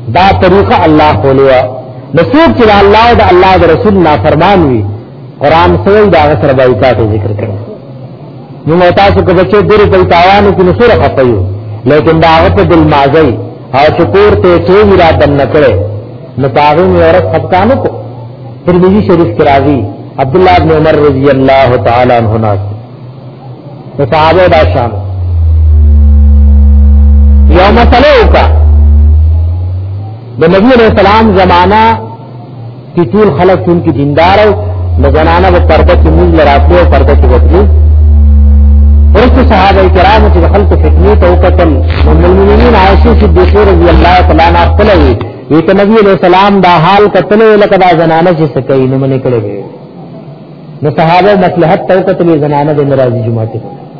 دا طریقہ اللہ خولوا نسوک چې الله او د الله د رسول نافرمان وي قران سوی دا غسر بایکاټ ذکر کړي نو تاسو کو بچو ډېر په تاوانو کې نسوره خپایو لیکن دا هغه دل مازی او شکور ته چې ورا دن نکړي نو تاغو مې اورت خپکانو کو ترمذی شریف کې راځي عبد الله بن عمر رضی الله تعالی عنہما تو صحابه دا شان یوم مسلوکا د نبی علیہ السلام زمانہ کی ټول خلق ان کی دیندار او زنانه په پرده کې موږ لراته او پرده کې وکړو ورته صحابه کرام چې خلق فتنه تو قتل المؤمنین عائشہ صدیقہ رضی الله تعالی عنها خپل وی ته نبی علیہ السلام دا حال قتل لکه دا زنانه چې سکه نه منې کړې وي نو صحابه مصلحت تو قتل زنانه د ناراضي جماعت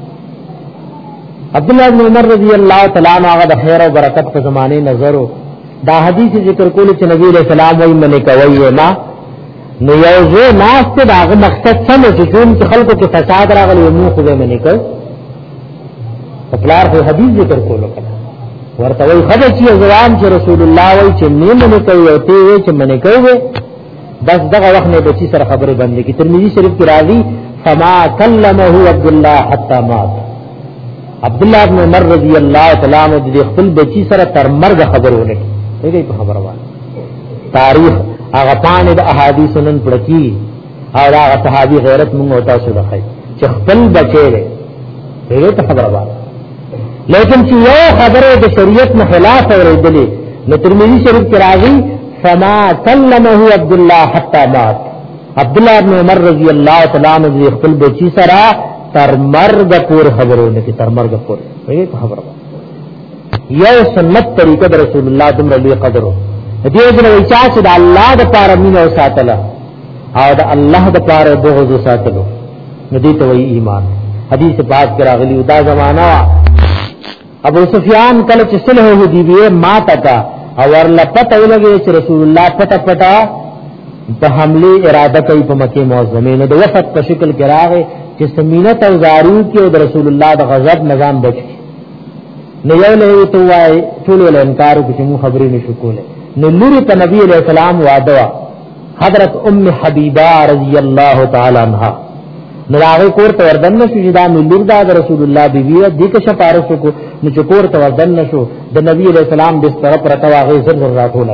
عبد الله بن عمر رضی الله تعالی عنہ د خیر او برکت په زمانه نظر دا حدیث ذکر کول چې نبی علیہ السلام وایي منې کوي ما نو یو زه ناس ته دا مقصد سم چې خلکو کې فساد راغلی نو خو به منې کوي خپلار خو حدیث ذکر کولو کنه ورته وی خدای چې ځوان چې رسول الله وی چې نه کوي او ته وی چې منې کوي بس دغه وخت نه بچی سره خبره باندې کی ترمذی شریف کې راځي فما کلمه عبد الله حتا مات عبد الله بن عمر رضی الله تعالی عنہ د خپل بچی سره تر مرګ خبرونه کوي په خبره وایي تاریخ هغه پانه د احادیث نن پړکی او هغه صحابي غیرت موږ او تاسو راخی چې خپل بچی لري دغه ته خبره وایي لیکن چې یو خبره د شریعت نه خلاف اورېدلې نو ترمذی شریف کې راځي فما کلمه عبد الله حتا مات عبد الله بن عمر رضی الله تعالی عنہ د خپل بچی سره تر مرګ پور خبرونه کې تر مرګ پور دغه خبره یو سنت طریقه د رسول الله دم رضی قدرو دې دې وچا چې د الله د پاره مين او ساتله او د الله د پاره بغض ساتلو ندی ته وی ایمان حدیث پاک کې راغلی دا زمانہ ابو سفیان کله چې صلح حدیبیه ما تا او ورله پته ولګي چې رسول الله پټه پټه په حمله اراده کوي په مکه معظمه نو د وفد په شکل کې راغی چې سمینت او زارو کې د رسول الله د غضب نظام بچ نو یو له تو وای ټول له انکار کوي مو خبرې نشو کوله نو لوري ته نبی علیہ السلام وعده حضرت ام حبیبہ رضی الله تعالی عنها نو هغه کور ته وردن نشو چې دا لور دا رسول الله بیبی دې کې شفارس کو نو چې کور ته وردن نشو د نبی علیہ السلام د طرف راته هغه زر راتول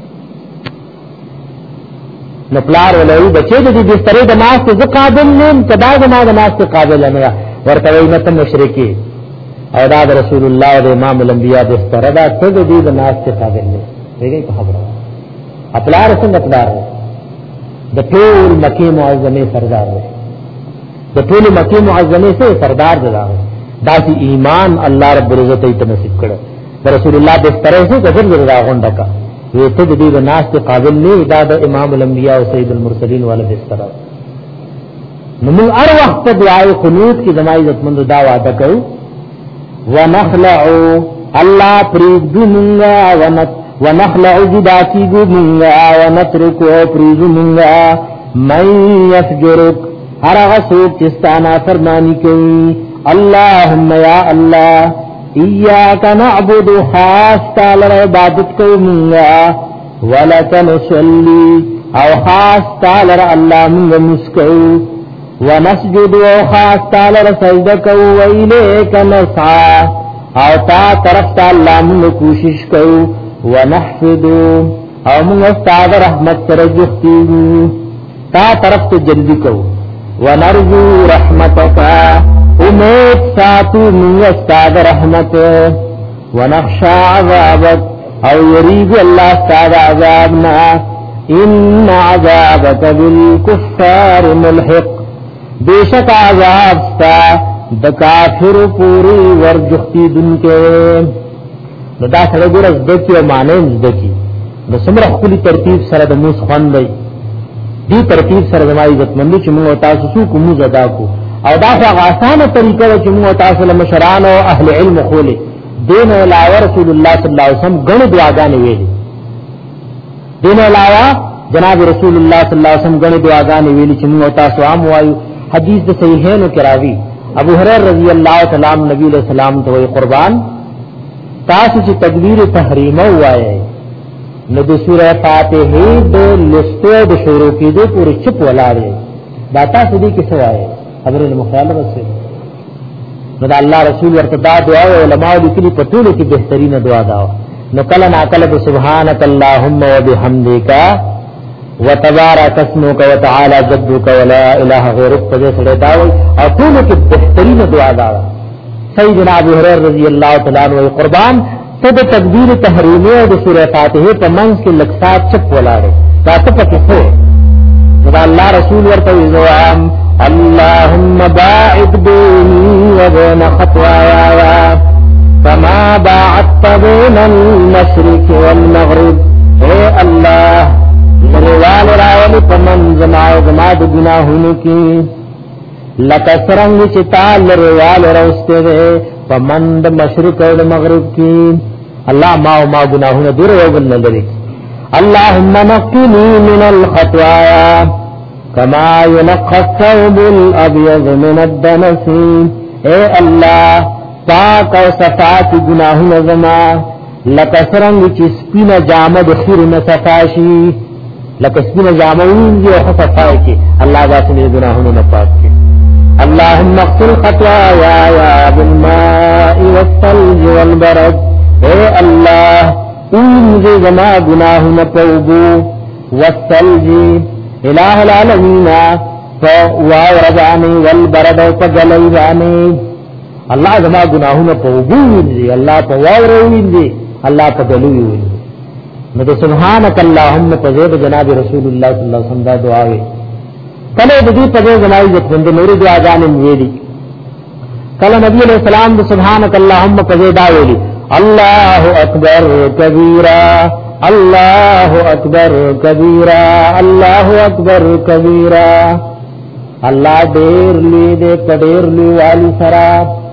نو پلار ولوي بچي د دې ستړي د ناس ته قابل نه کدا د ناس ته قابل نه ورته وي نه مشرکی او دا رسول الله د امام الانبیاء د ستړي دا ته د دې د ناس ته قابل نه دیږي په خبره خپلار څنګه خپلار د ټول مکه معظمه سردار دی د ټول مکه معظمه سے سردار دی دا چې ایمان الله رب العزت ته نصیب کړ رسول الله د ستړي سے غفر راغونډه کا یہ ته دې د ناس ته قابل نه دا د امام الانبیاء او سید المرسلین والا بستر نو موږ هر وخت دعای قنوت کی زمای عزت مند دا وعده کوو ونخلع الله پریدونگا ونخلع جداکی گونگا ونترک پریدونگا من یفجرک هر غسوک چستانا فرمانی کوي اللهم یا الله ایاک نعبد خاص تعالی عبادت کومنگا ولک نصلی او خاص تعالی الله موږ مسکو ونسجد او خاص تعالی سجده کو ویلیک نسعى او تا طرف تعالی موږ کوشش کو ونحفظ او موږ استاد رحمت سره جوختیو تا طرف ته جلدی کو ونرجو رحمتک امید ساتو من استاد رحمت ونخشى عذابك او يريد الله استاد عذابنا ان عذابك بالكفار ملحق بیشک عذاب ستا د کافر پوری ورجختی دن کے دا سره ګور زدکی او معنی زدکی د سمره خپل ترتیب سره د موس خوان دی دی ترتیب سره د عزت مندي چې موږ تاسو سو کوم زدا کو او دا هغه آسانه طریقه چې موږ تاسو له مشران او اهل علم خولې دین علاوه رسول الله صلی الله علیه وسلم غنو دعاګانې ویلي دین علاوه جناب رسول الله صلی الله علیه وسلم غنو دعاګانې ویلي چې موږ تاسو عام وایو حدیث د صحیحینو کې راوي ابو هريره رضی الله تعالی عنہ نبی علیہ السلام ته قربان تاسو چې تکبیر تحریمه وایي نو د سوره فاتحه د لستو د شروع کیدو پورې چپ ولاړې دا تاسو دې کې سوای خبره مخالفه سره نو د الله رسول ورته دا دعا او علماء لیکلي په ټولو کې بهترینه دعا دا نو کله ناکله سبحانك اللهم وبحمدك وتبارك اسمك وتعالى جدك ولا اله غيرك په دې سره دا وي او ټولو کې بهترینه دعا دا سیدنا ابو هريره رضی الله تعالی عنہ قربان ته د تکبیر تحریمه او د سوره فاتحه په منځ کې لکسات چپ ولاړې دا ته پکې څه دا الله رسول ورته ویل اللهم باعد بيني وبين خطاياي كما باعدت بين المشرق والمغرب اے الله لروال راول پمن زما او زما د گناهونو کې لکه څنګه چې تعال لروال راوسته ده پمن د مشرق او د مغرب کې الله ما گناهونه دور وګل لري اللهم نقني من الخطايا كما ينقى الثوب الابيض من الدنس اے الله پاک او صفات گناهونه زما لکه څنګه چې سپینه جامه د خیر نه صفاشي لکه سپینه جامه وینځي او صفای کی الله ذات دې گناهونه نه پاک کی اللهم اغفر خطاياي بالماء والثلج والبرد اے الله وینځي زما گناهونه په اوبو والثلج الہ العالمین فواردانی والبرد فگلیبانی اللہ زما گناہونا پا وگووینزی اللہ پا واوروینزی اللہ پا گلووینزی ندو سبحانک اللہم پزید جناب رسول اللہ صلی اللہ علیہ وسلم دا دعاوی کلے دی پزید جنابی جتمند نوری دعا جانم ویلی کل نبی علیہ السلام دا سبحانک اللہم پزید آویلی اللہ اکبر کبیرہ اللہ اکبر کبیرہ اللہ اکبر کبیرہ اللہ دیر لی دے کدیر لی والی سرا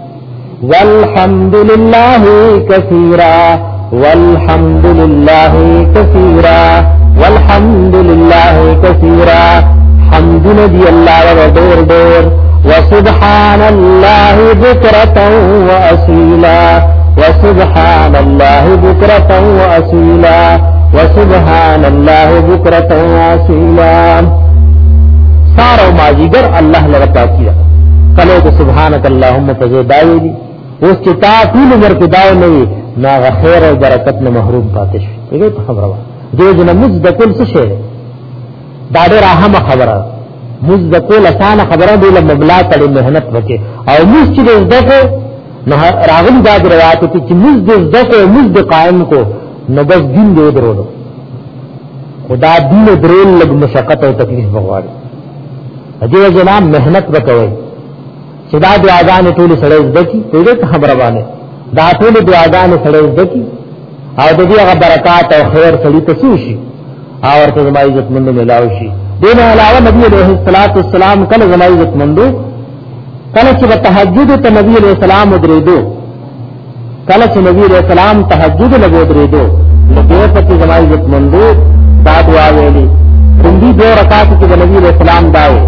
والحمدللہ کثیرہ والحمدللہ کثیرہ والحمدللہ کثیرہ حمد ندی اللہ و دیر دیر وسبحان اللہ بکرتا و اصیلا وسبحان الله بكرة وأصيلا وسبحان الله بكرة وأصيلا سارو ماجیگر اللہ لرکا کیا کلو تو سبحانک اللہم فزیدائی دی اس کی طول عمر کی دائی نوی ناغ خیر و برکت نے محروم پاتش یہ تو خبر ہوا دیوجنا مزدکل سے شیر داڑے راہم خبر مزدکل اسان خبر دیل مبلا تڑی محنت وکے او مزد ازدکو راغلی داد روایت ہوتی کہ مزد ازدکو مزد قائم کو نبس دین دے درولو خدا دین درول لگ مشقت و تکلیف بغواری دیو جناب محنت وکوي چې دا دعاګانې ټول سره زدکی ټول خبره باندې دا ټول دعاګانې سره زدکی او د دې هغه برکات او خیر سړي ته شي او ورته زما عزت مند ملاوي شي دغه علاوه نبی عليه الصلاه والسلام کله زما عزت مندو کله چې تهجد ته نبی عليه السلام درېدو کله چې نبی عليه السلام تهجد لګو درېدو نو په دې زما عزت مندو دا دعا ویلي دې دو رکعات کې نبی عليه السلام داوي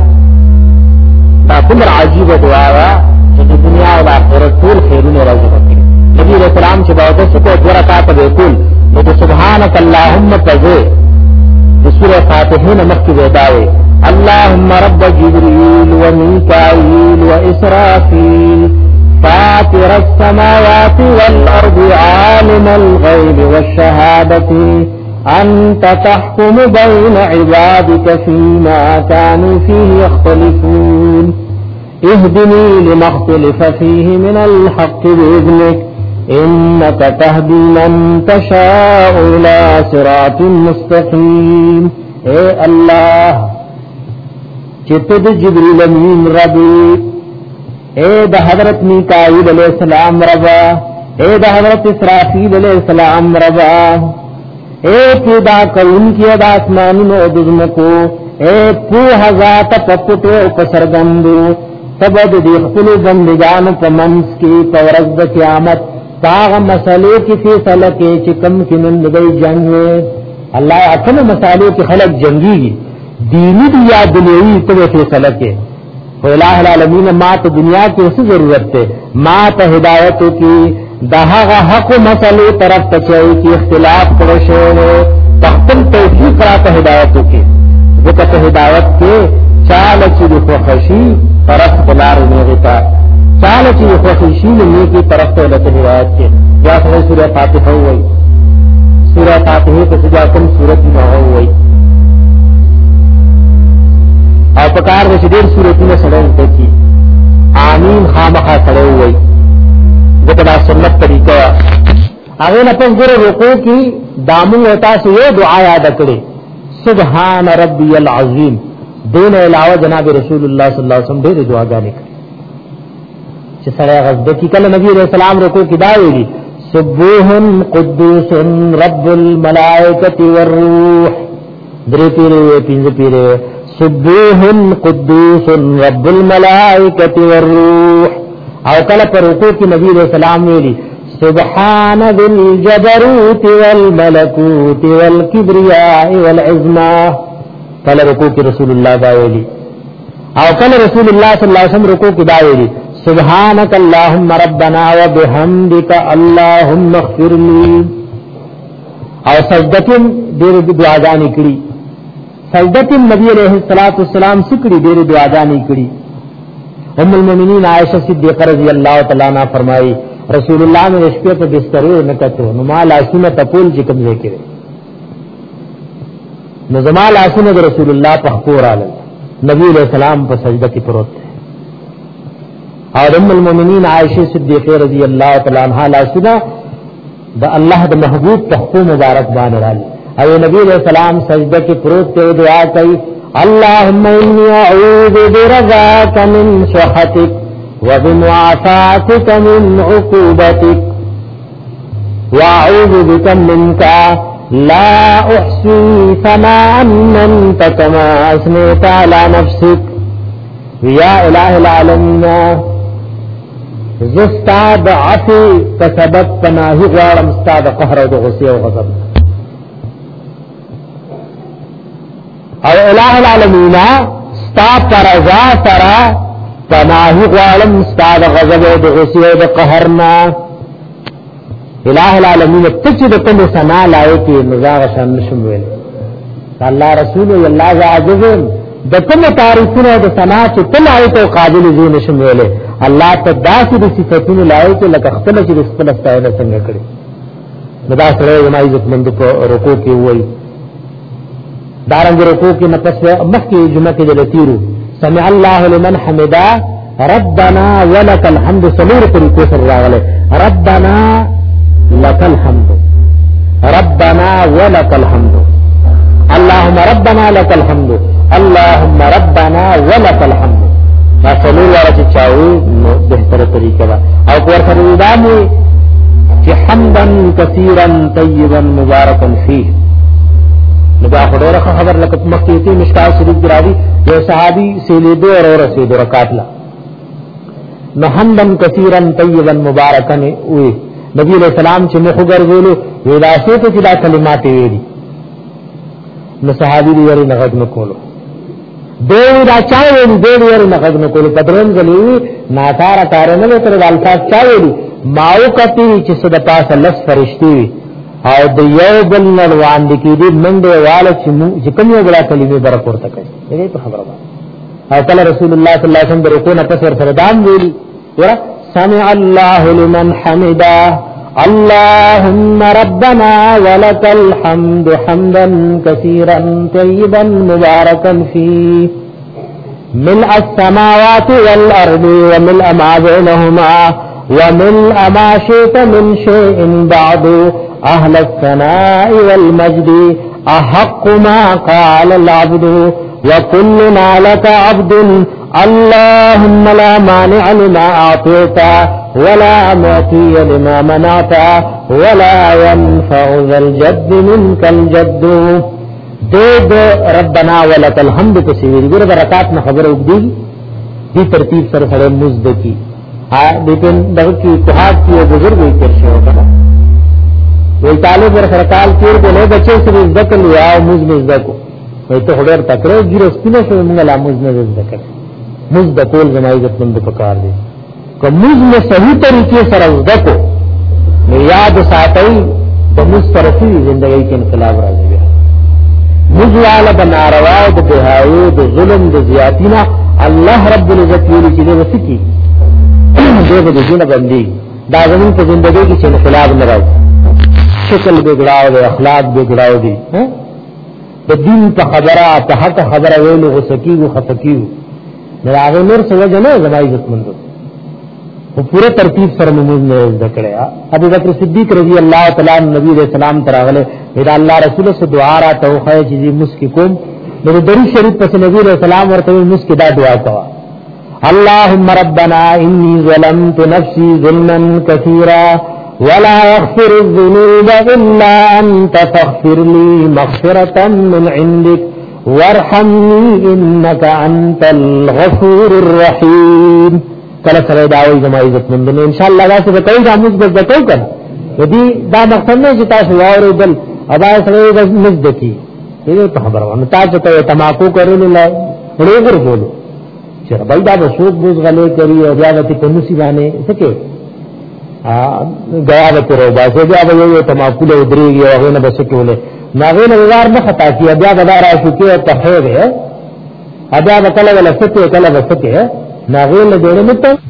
دا کومه عجیب دعا وا چې د دنیا او آخرت ټول خیرونه راځي نبی علیہ السلام چې باندې څه کو دو رکعات به کول نو سبحانك اللهم فزه د سوره فاتحه نه مخکې وداوي اللهم رب جبريل وميكائيل واسرافيل فاطر السماوات والارض عالم الغيب والشهاده أنت تحكم بين عبادك فيما كانوا فيه يختلفون اهدني لما اختلف فيه من الحق بإذنك إنك تهدي من تشاء إلى صراط مستقيم اے اللہ چتد جبریل امین ربی اے دا حضرت میکائیل علیہ السلام ربا اے دا حضرت اسرافیل علیہ السلام ربا اے پیدا کون کی ادا آسمانوں و دزمکو اے پوہ ذات پپٹو پسرگندو تبد دی خپل بندگان پمنس کی پورز قیامت پاغ مسئلے کی فیصلہ کے چکم کی نندگئی جنگ اللہ اکم مسئلے کی خلق جنگی دینی دی یا دنیوی تو فیصلہ کے الہ العالمین ما تو دنیا کی اسی ضرورت ہے ما تو ہدایتوں کی دہاغا حق مسئلے طرف تچائی کی اختلاف کرشے خپل توفیق را ته هدایت وکړي ځکه ته هدایت کې چاله چې د خوشي طرف بلار نه غتا چاله چې خوشي نه کی طرف ته لته هدایت کې یا سورہ فاتحه وایي سورہ فاتحه ته ځکه کوم سورۃ نه وایي او پکار د دې سورتونو سره ته کی آمین خامخا سره وایي دغه د سنت طریقه هغه نه په ګورو رکوع کې دامو وتا سو یو دعا یاد کړي سبحان ربي العظیم دین علاوه جناب رسول الله صلی الله علیه وسلم ډېر دعاګانې کړې چې سره غزد کی کله نبی رسول الله رکوع کې دا ویلي سبوح قدوس رب الملائکه والروح درې پیره پنځه پیره سبوح قدوس رب الملائکه والروح او کله پر رکوع کې نبی رسول الله ویلي سبحان ذي الجبروت والملكوت والكبرياء والعظمى کله رکوع کې رسول الله دا ویلي او کله رسول الله صلی الله علیه وسلم رکوع کې دا ویلي سبحانك اللهم ربنا وبحمدك اللهم اغفر لي او سجدتم ډېر دعاګانې کړې سجدتم نبی علیہ الصلوۃ والسلام سکړي ډېر دعاګانې کړې ام المؤمنین عائشہ صدیقہ رضی اللہ تعالی عنہا فرمایي رسول الله نے شپه په بستر نه کته نو مال اسنه تپول چې کوم ځای کې نو زمال اسنه رسول الله په خور علی نبی علیہ السلام په سجده کې پروت اور ام المؤمنین عائشہ صدیقہ رضی اللہ تعالی عنہا لاسنا د الله د محبوب په خور مبارک باندې راځي او نبی علیہ السلام سجده کې پروت ته دعا کوي اللهم انی اعوذ برضاک من سخطک وبمعافاتك من عقوبتك وأعوذ بك منك لا أحصي ثناء أنت كما أثنيت على نفسك يا إله العالمين زستاد عفو كسبب پناهي غوارم استاد قهر و غصه و غضب او إله العالمين استاد رضا سرا پناهی غوالم استاد غضب او د غصه او د قهرنا الہ العالمین تچ د کوم سنا لایته مزاغ شان نشم ویل الله رسول الله عزوجل د کوم تعریفونه د سنا چې تل آیته قابل زی نشم ویل الله ته داسې د صفاتونو لایته لکه خپل چې خپل استایل څنګه کړی مدا سره یو عزت مند په رکوع کې وای دارنګ رکوع کې نفس مخکې جمعه کې دلتیرو سمع الله لمن حمدا ربنا ولك الحمد سمور طریقو سر راغله ربنا لك الحمد ربنا ولك الحمد اللهم ربنا لك الحمد اللهم ربنا ولك الحمد ما سمور ورته چاوي بهتر طریقه او پر فرمودامي چې حمدا كثيرا طيبا مباركا فيه لگا خدای خبر لکه مکیتی مشکل شریف گراوی یو صحابی سیلیدو اور رسیدو رکات لا محمدن کثیرا طیبا مبارکن وی نبی علیہ السلام چې مخ ګرځولو ویلاسه ته دا کلمات ویلي نو صحابی دی یری نغد نکولو دوی دا چا ویلي دوی یری نغد نکولو پدرن غلی ناکار کارنه تر الفاظ چا ویلي ماو کتی چې صد پاس لس فرشتي او د یو بل نړوان دي کې دې منډه واله چې کوم یو بل کلمې برکورته کوي دې په خبره ده او کله رسول الله صلی الله علیه وسلم رکوع نه پس ورته دام ویلي ورا سمع الله لمن حمدا اللهم ربنا ولك الحمد حمدا كثيرا طيبا مباركا فيه ملء السماوات والارض وملء ما بينهما وملء ما شئت من شيء بعد أهل الثناء والمجد أحق ما قال العبد وكلنا لك عبد اللهم لا مانع لما أعطيت ولا معطي لما منعت ولا ينفع ذا الجد منك الجد دید ربنا ولك الحمد تسویر ګره برکات نه خبر وګدي دې ترتیب سره سره مزد کی لیکن دغه کی اتحاد کی بزرگ وي تر شو کنه وی طالب ور سرکال تیر کو له بچو سره ذکر لیا او مز مزد کو وی ته هډر تکره ګیرو سپینه شو موږ لا مز نه ذکر مزد کول زمای عزت مند پکار دي کوم مز نه صحیح طریقې سره ذکر نو یاد ساتي د مسترفي ژوندۍ کې انقلاب راځي مزوال بناروا د بهایو د ظلم د زیاتینا الله رب العزت ویلي چې دې وسکی دغه د دینه باندې دا زمون په ژوندۍ کې چې انقلاب نه راځي شکل بګړاو د اخلاق بګړاو دي د دین په خبره په حق خبره ویلو غسکیو خفکیو نه هغه نور څه وجه نه زمای عزت مندو او پوره ترتیب سره موږ نه ذکر کړیا ابو بکر صدیق رضی الله تعالی عنہ نبی رسول سلام تراغله دا الله رسول سے دعا را توخه چې مسکی کوم نو دری شریف پس نبی رسول سلام ورته مسکی دا دعا کوا اللهم ربنا انی ظلمت نفسی ظلما كثيرا ولا يغفر الذنوب الا انت فاغفر لي مغفرة من عندك وارحمني انك انت الغفور الرحيم کله سره دا وایي زما عزت مند نه ان شاء الله دا څه کوي دا موږ به کوو کنه ودي دا مقصد نه چې تاسو واورو بل ادا سره د مزدکی دې په خبره ونه تاسو ته تماکو کړل نه وړو ورغلو چې بل دا شوق بوز غلې کوي او بیا د تنسی باندې سکے غیا به تر دا چې بیا به یو تماکو له درېږي او نه بس کېولې ناغې نه وزار نه خطا کی بیا دا راشو کې ته هغه ادا کله ولا سکے کله وسکے ناغې له دې نه ته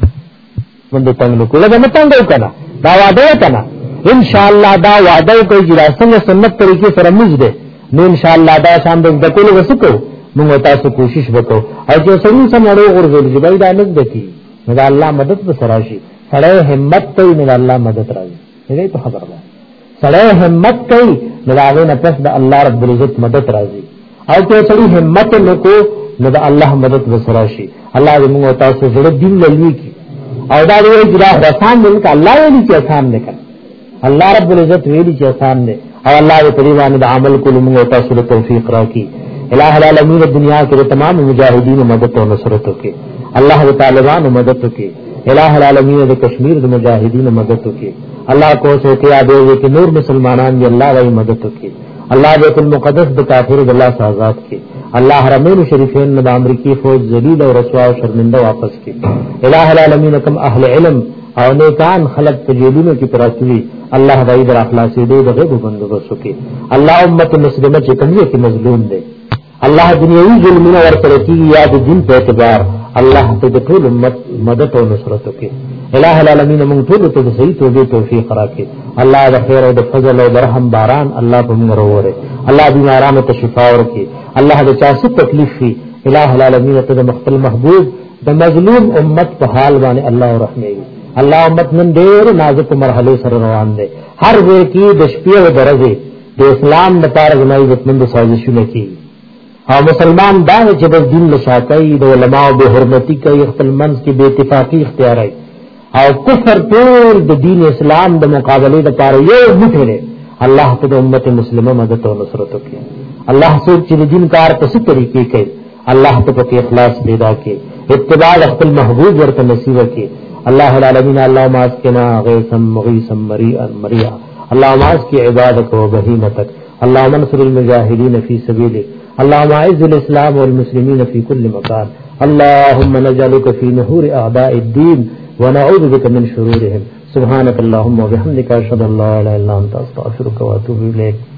مند څنګه کوله دا متنګ کنه دا وعده کنه ان شاء الله دا وعده کوي چې څنګه سنت طریقې سره موږ دې نو ان شاء الله دا شام دې د کول وسکو موږ تاسو کوشش وکړو او چې څنګه سمړو ورغلې چې بای دا نه دکی نو دا الله مدد به سراشي سړی همت کوي نو الله مدد راځي دې ته خبر ده سړی همت کوي نو هغه نه پس د الله رب العزت مدد راځي او چې سړی همت نکو نو دا الله مدد به سراشي الله دې موږ تاسو زړه دین لوي کی او دا دې چې دا آسان دې ک الله دې چې آسان نه کړ الله رب العزت ویلي چې آسان نه او الله دې پریوان د عمل کول موږ تاسو له توفیق راکړي الہ العالمین دنیا کے تمام مجاہدین مدد و نصرت کے اللہ طالبان مدد کے الہ العالمین دے کشمیر دے مجاہدین مدد کے اللہ کو سو کے ادے کہ نور مسلمانان دی اللہ وہی مدد کے اللہ بیت المقدس دے کافر اللہ سے آزاد کے اللہ حرمین شریفین میں امریکی فوج ذلیل اور رسوا و شرمندہ واپس کے الہ العالمین کم اہل علم اور نیکان خلق تجیبینوں کی تراثوی اللہ دائی در اخلاص دے غیب بندوبست کے اللہ امت مسلمہ چکمیہ کی مظلوم دے اللہ دنیاوی ظلمونه ورسره کیږي یا د دین په اعتبار الله ته د ټول امت مدد او نصرت وکړي الہ العالمین موږ ټول ته صحیح توفیق راکړي الله د خیر او د فضل او رحم باران الله په موږ وروره الله دې آرام ته شفا ورکړي الله دې چا څه تکلیف وي الہ العالمین ته د مختل محبوب د مظلوم امت په حال باندې الله رحمي الله امت نن ډېر نازک مرحله سره روان دي هر ځای کې د شپې او درځي د اسلام لپاره غنۍ عزتمند سازشونه کوي او مسلمان دا چې د دین لشاکای د علماء به حرمتی کوي خپل منځ کې بے اتفاقی اختیارای او کفر ټول د دین اسلام د مقابله لپاره یو مټره الله ته د امت مسلمه مدد او نصرت وکړي الله سوچ چې دین کار په څه طریقې کوي الله ته په اخلاص پیدا کړي اتباع خپل محبوب ورته نصیب کړي الله العالمین اللهم اسقنا غیثا مغیثا مريا اللهم اسقي عبادك وبهيمتك اللهم انصر المجاهدين في سبيلك اللهم اعز الاسلام والمسلمين في كل مكان اللهم نجعلك في نحور اعداء الدين ونعوذ بك من شرورهم سبحانك اللهم وبحمدك اشهد ان لا اله الا انت استغفرك واتوب اليك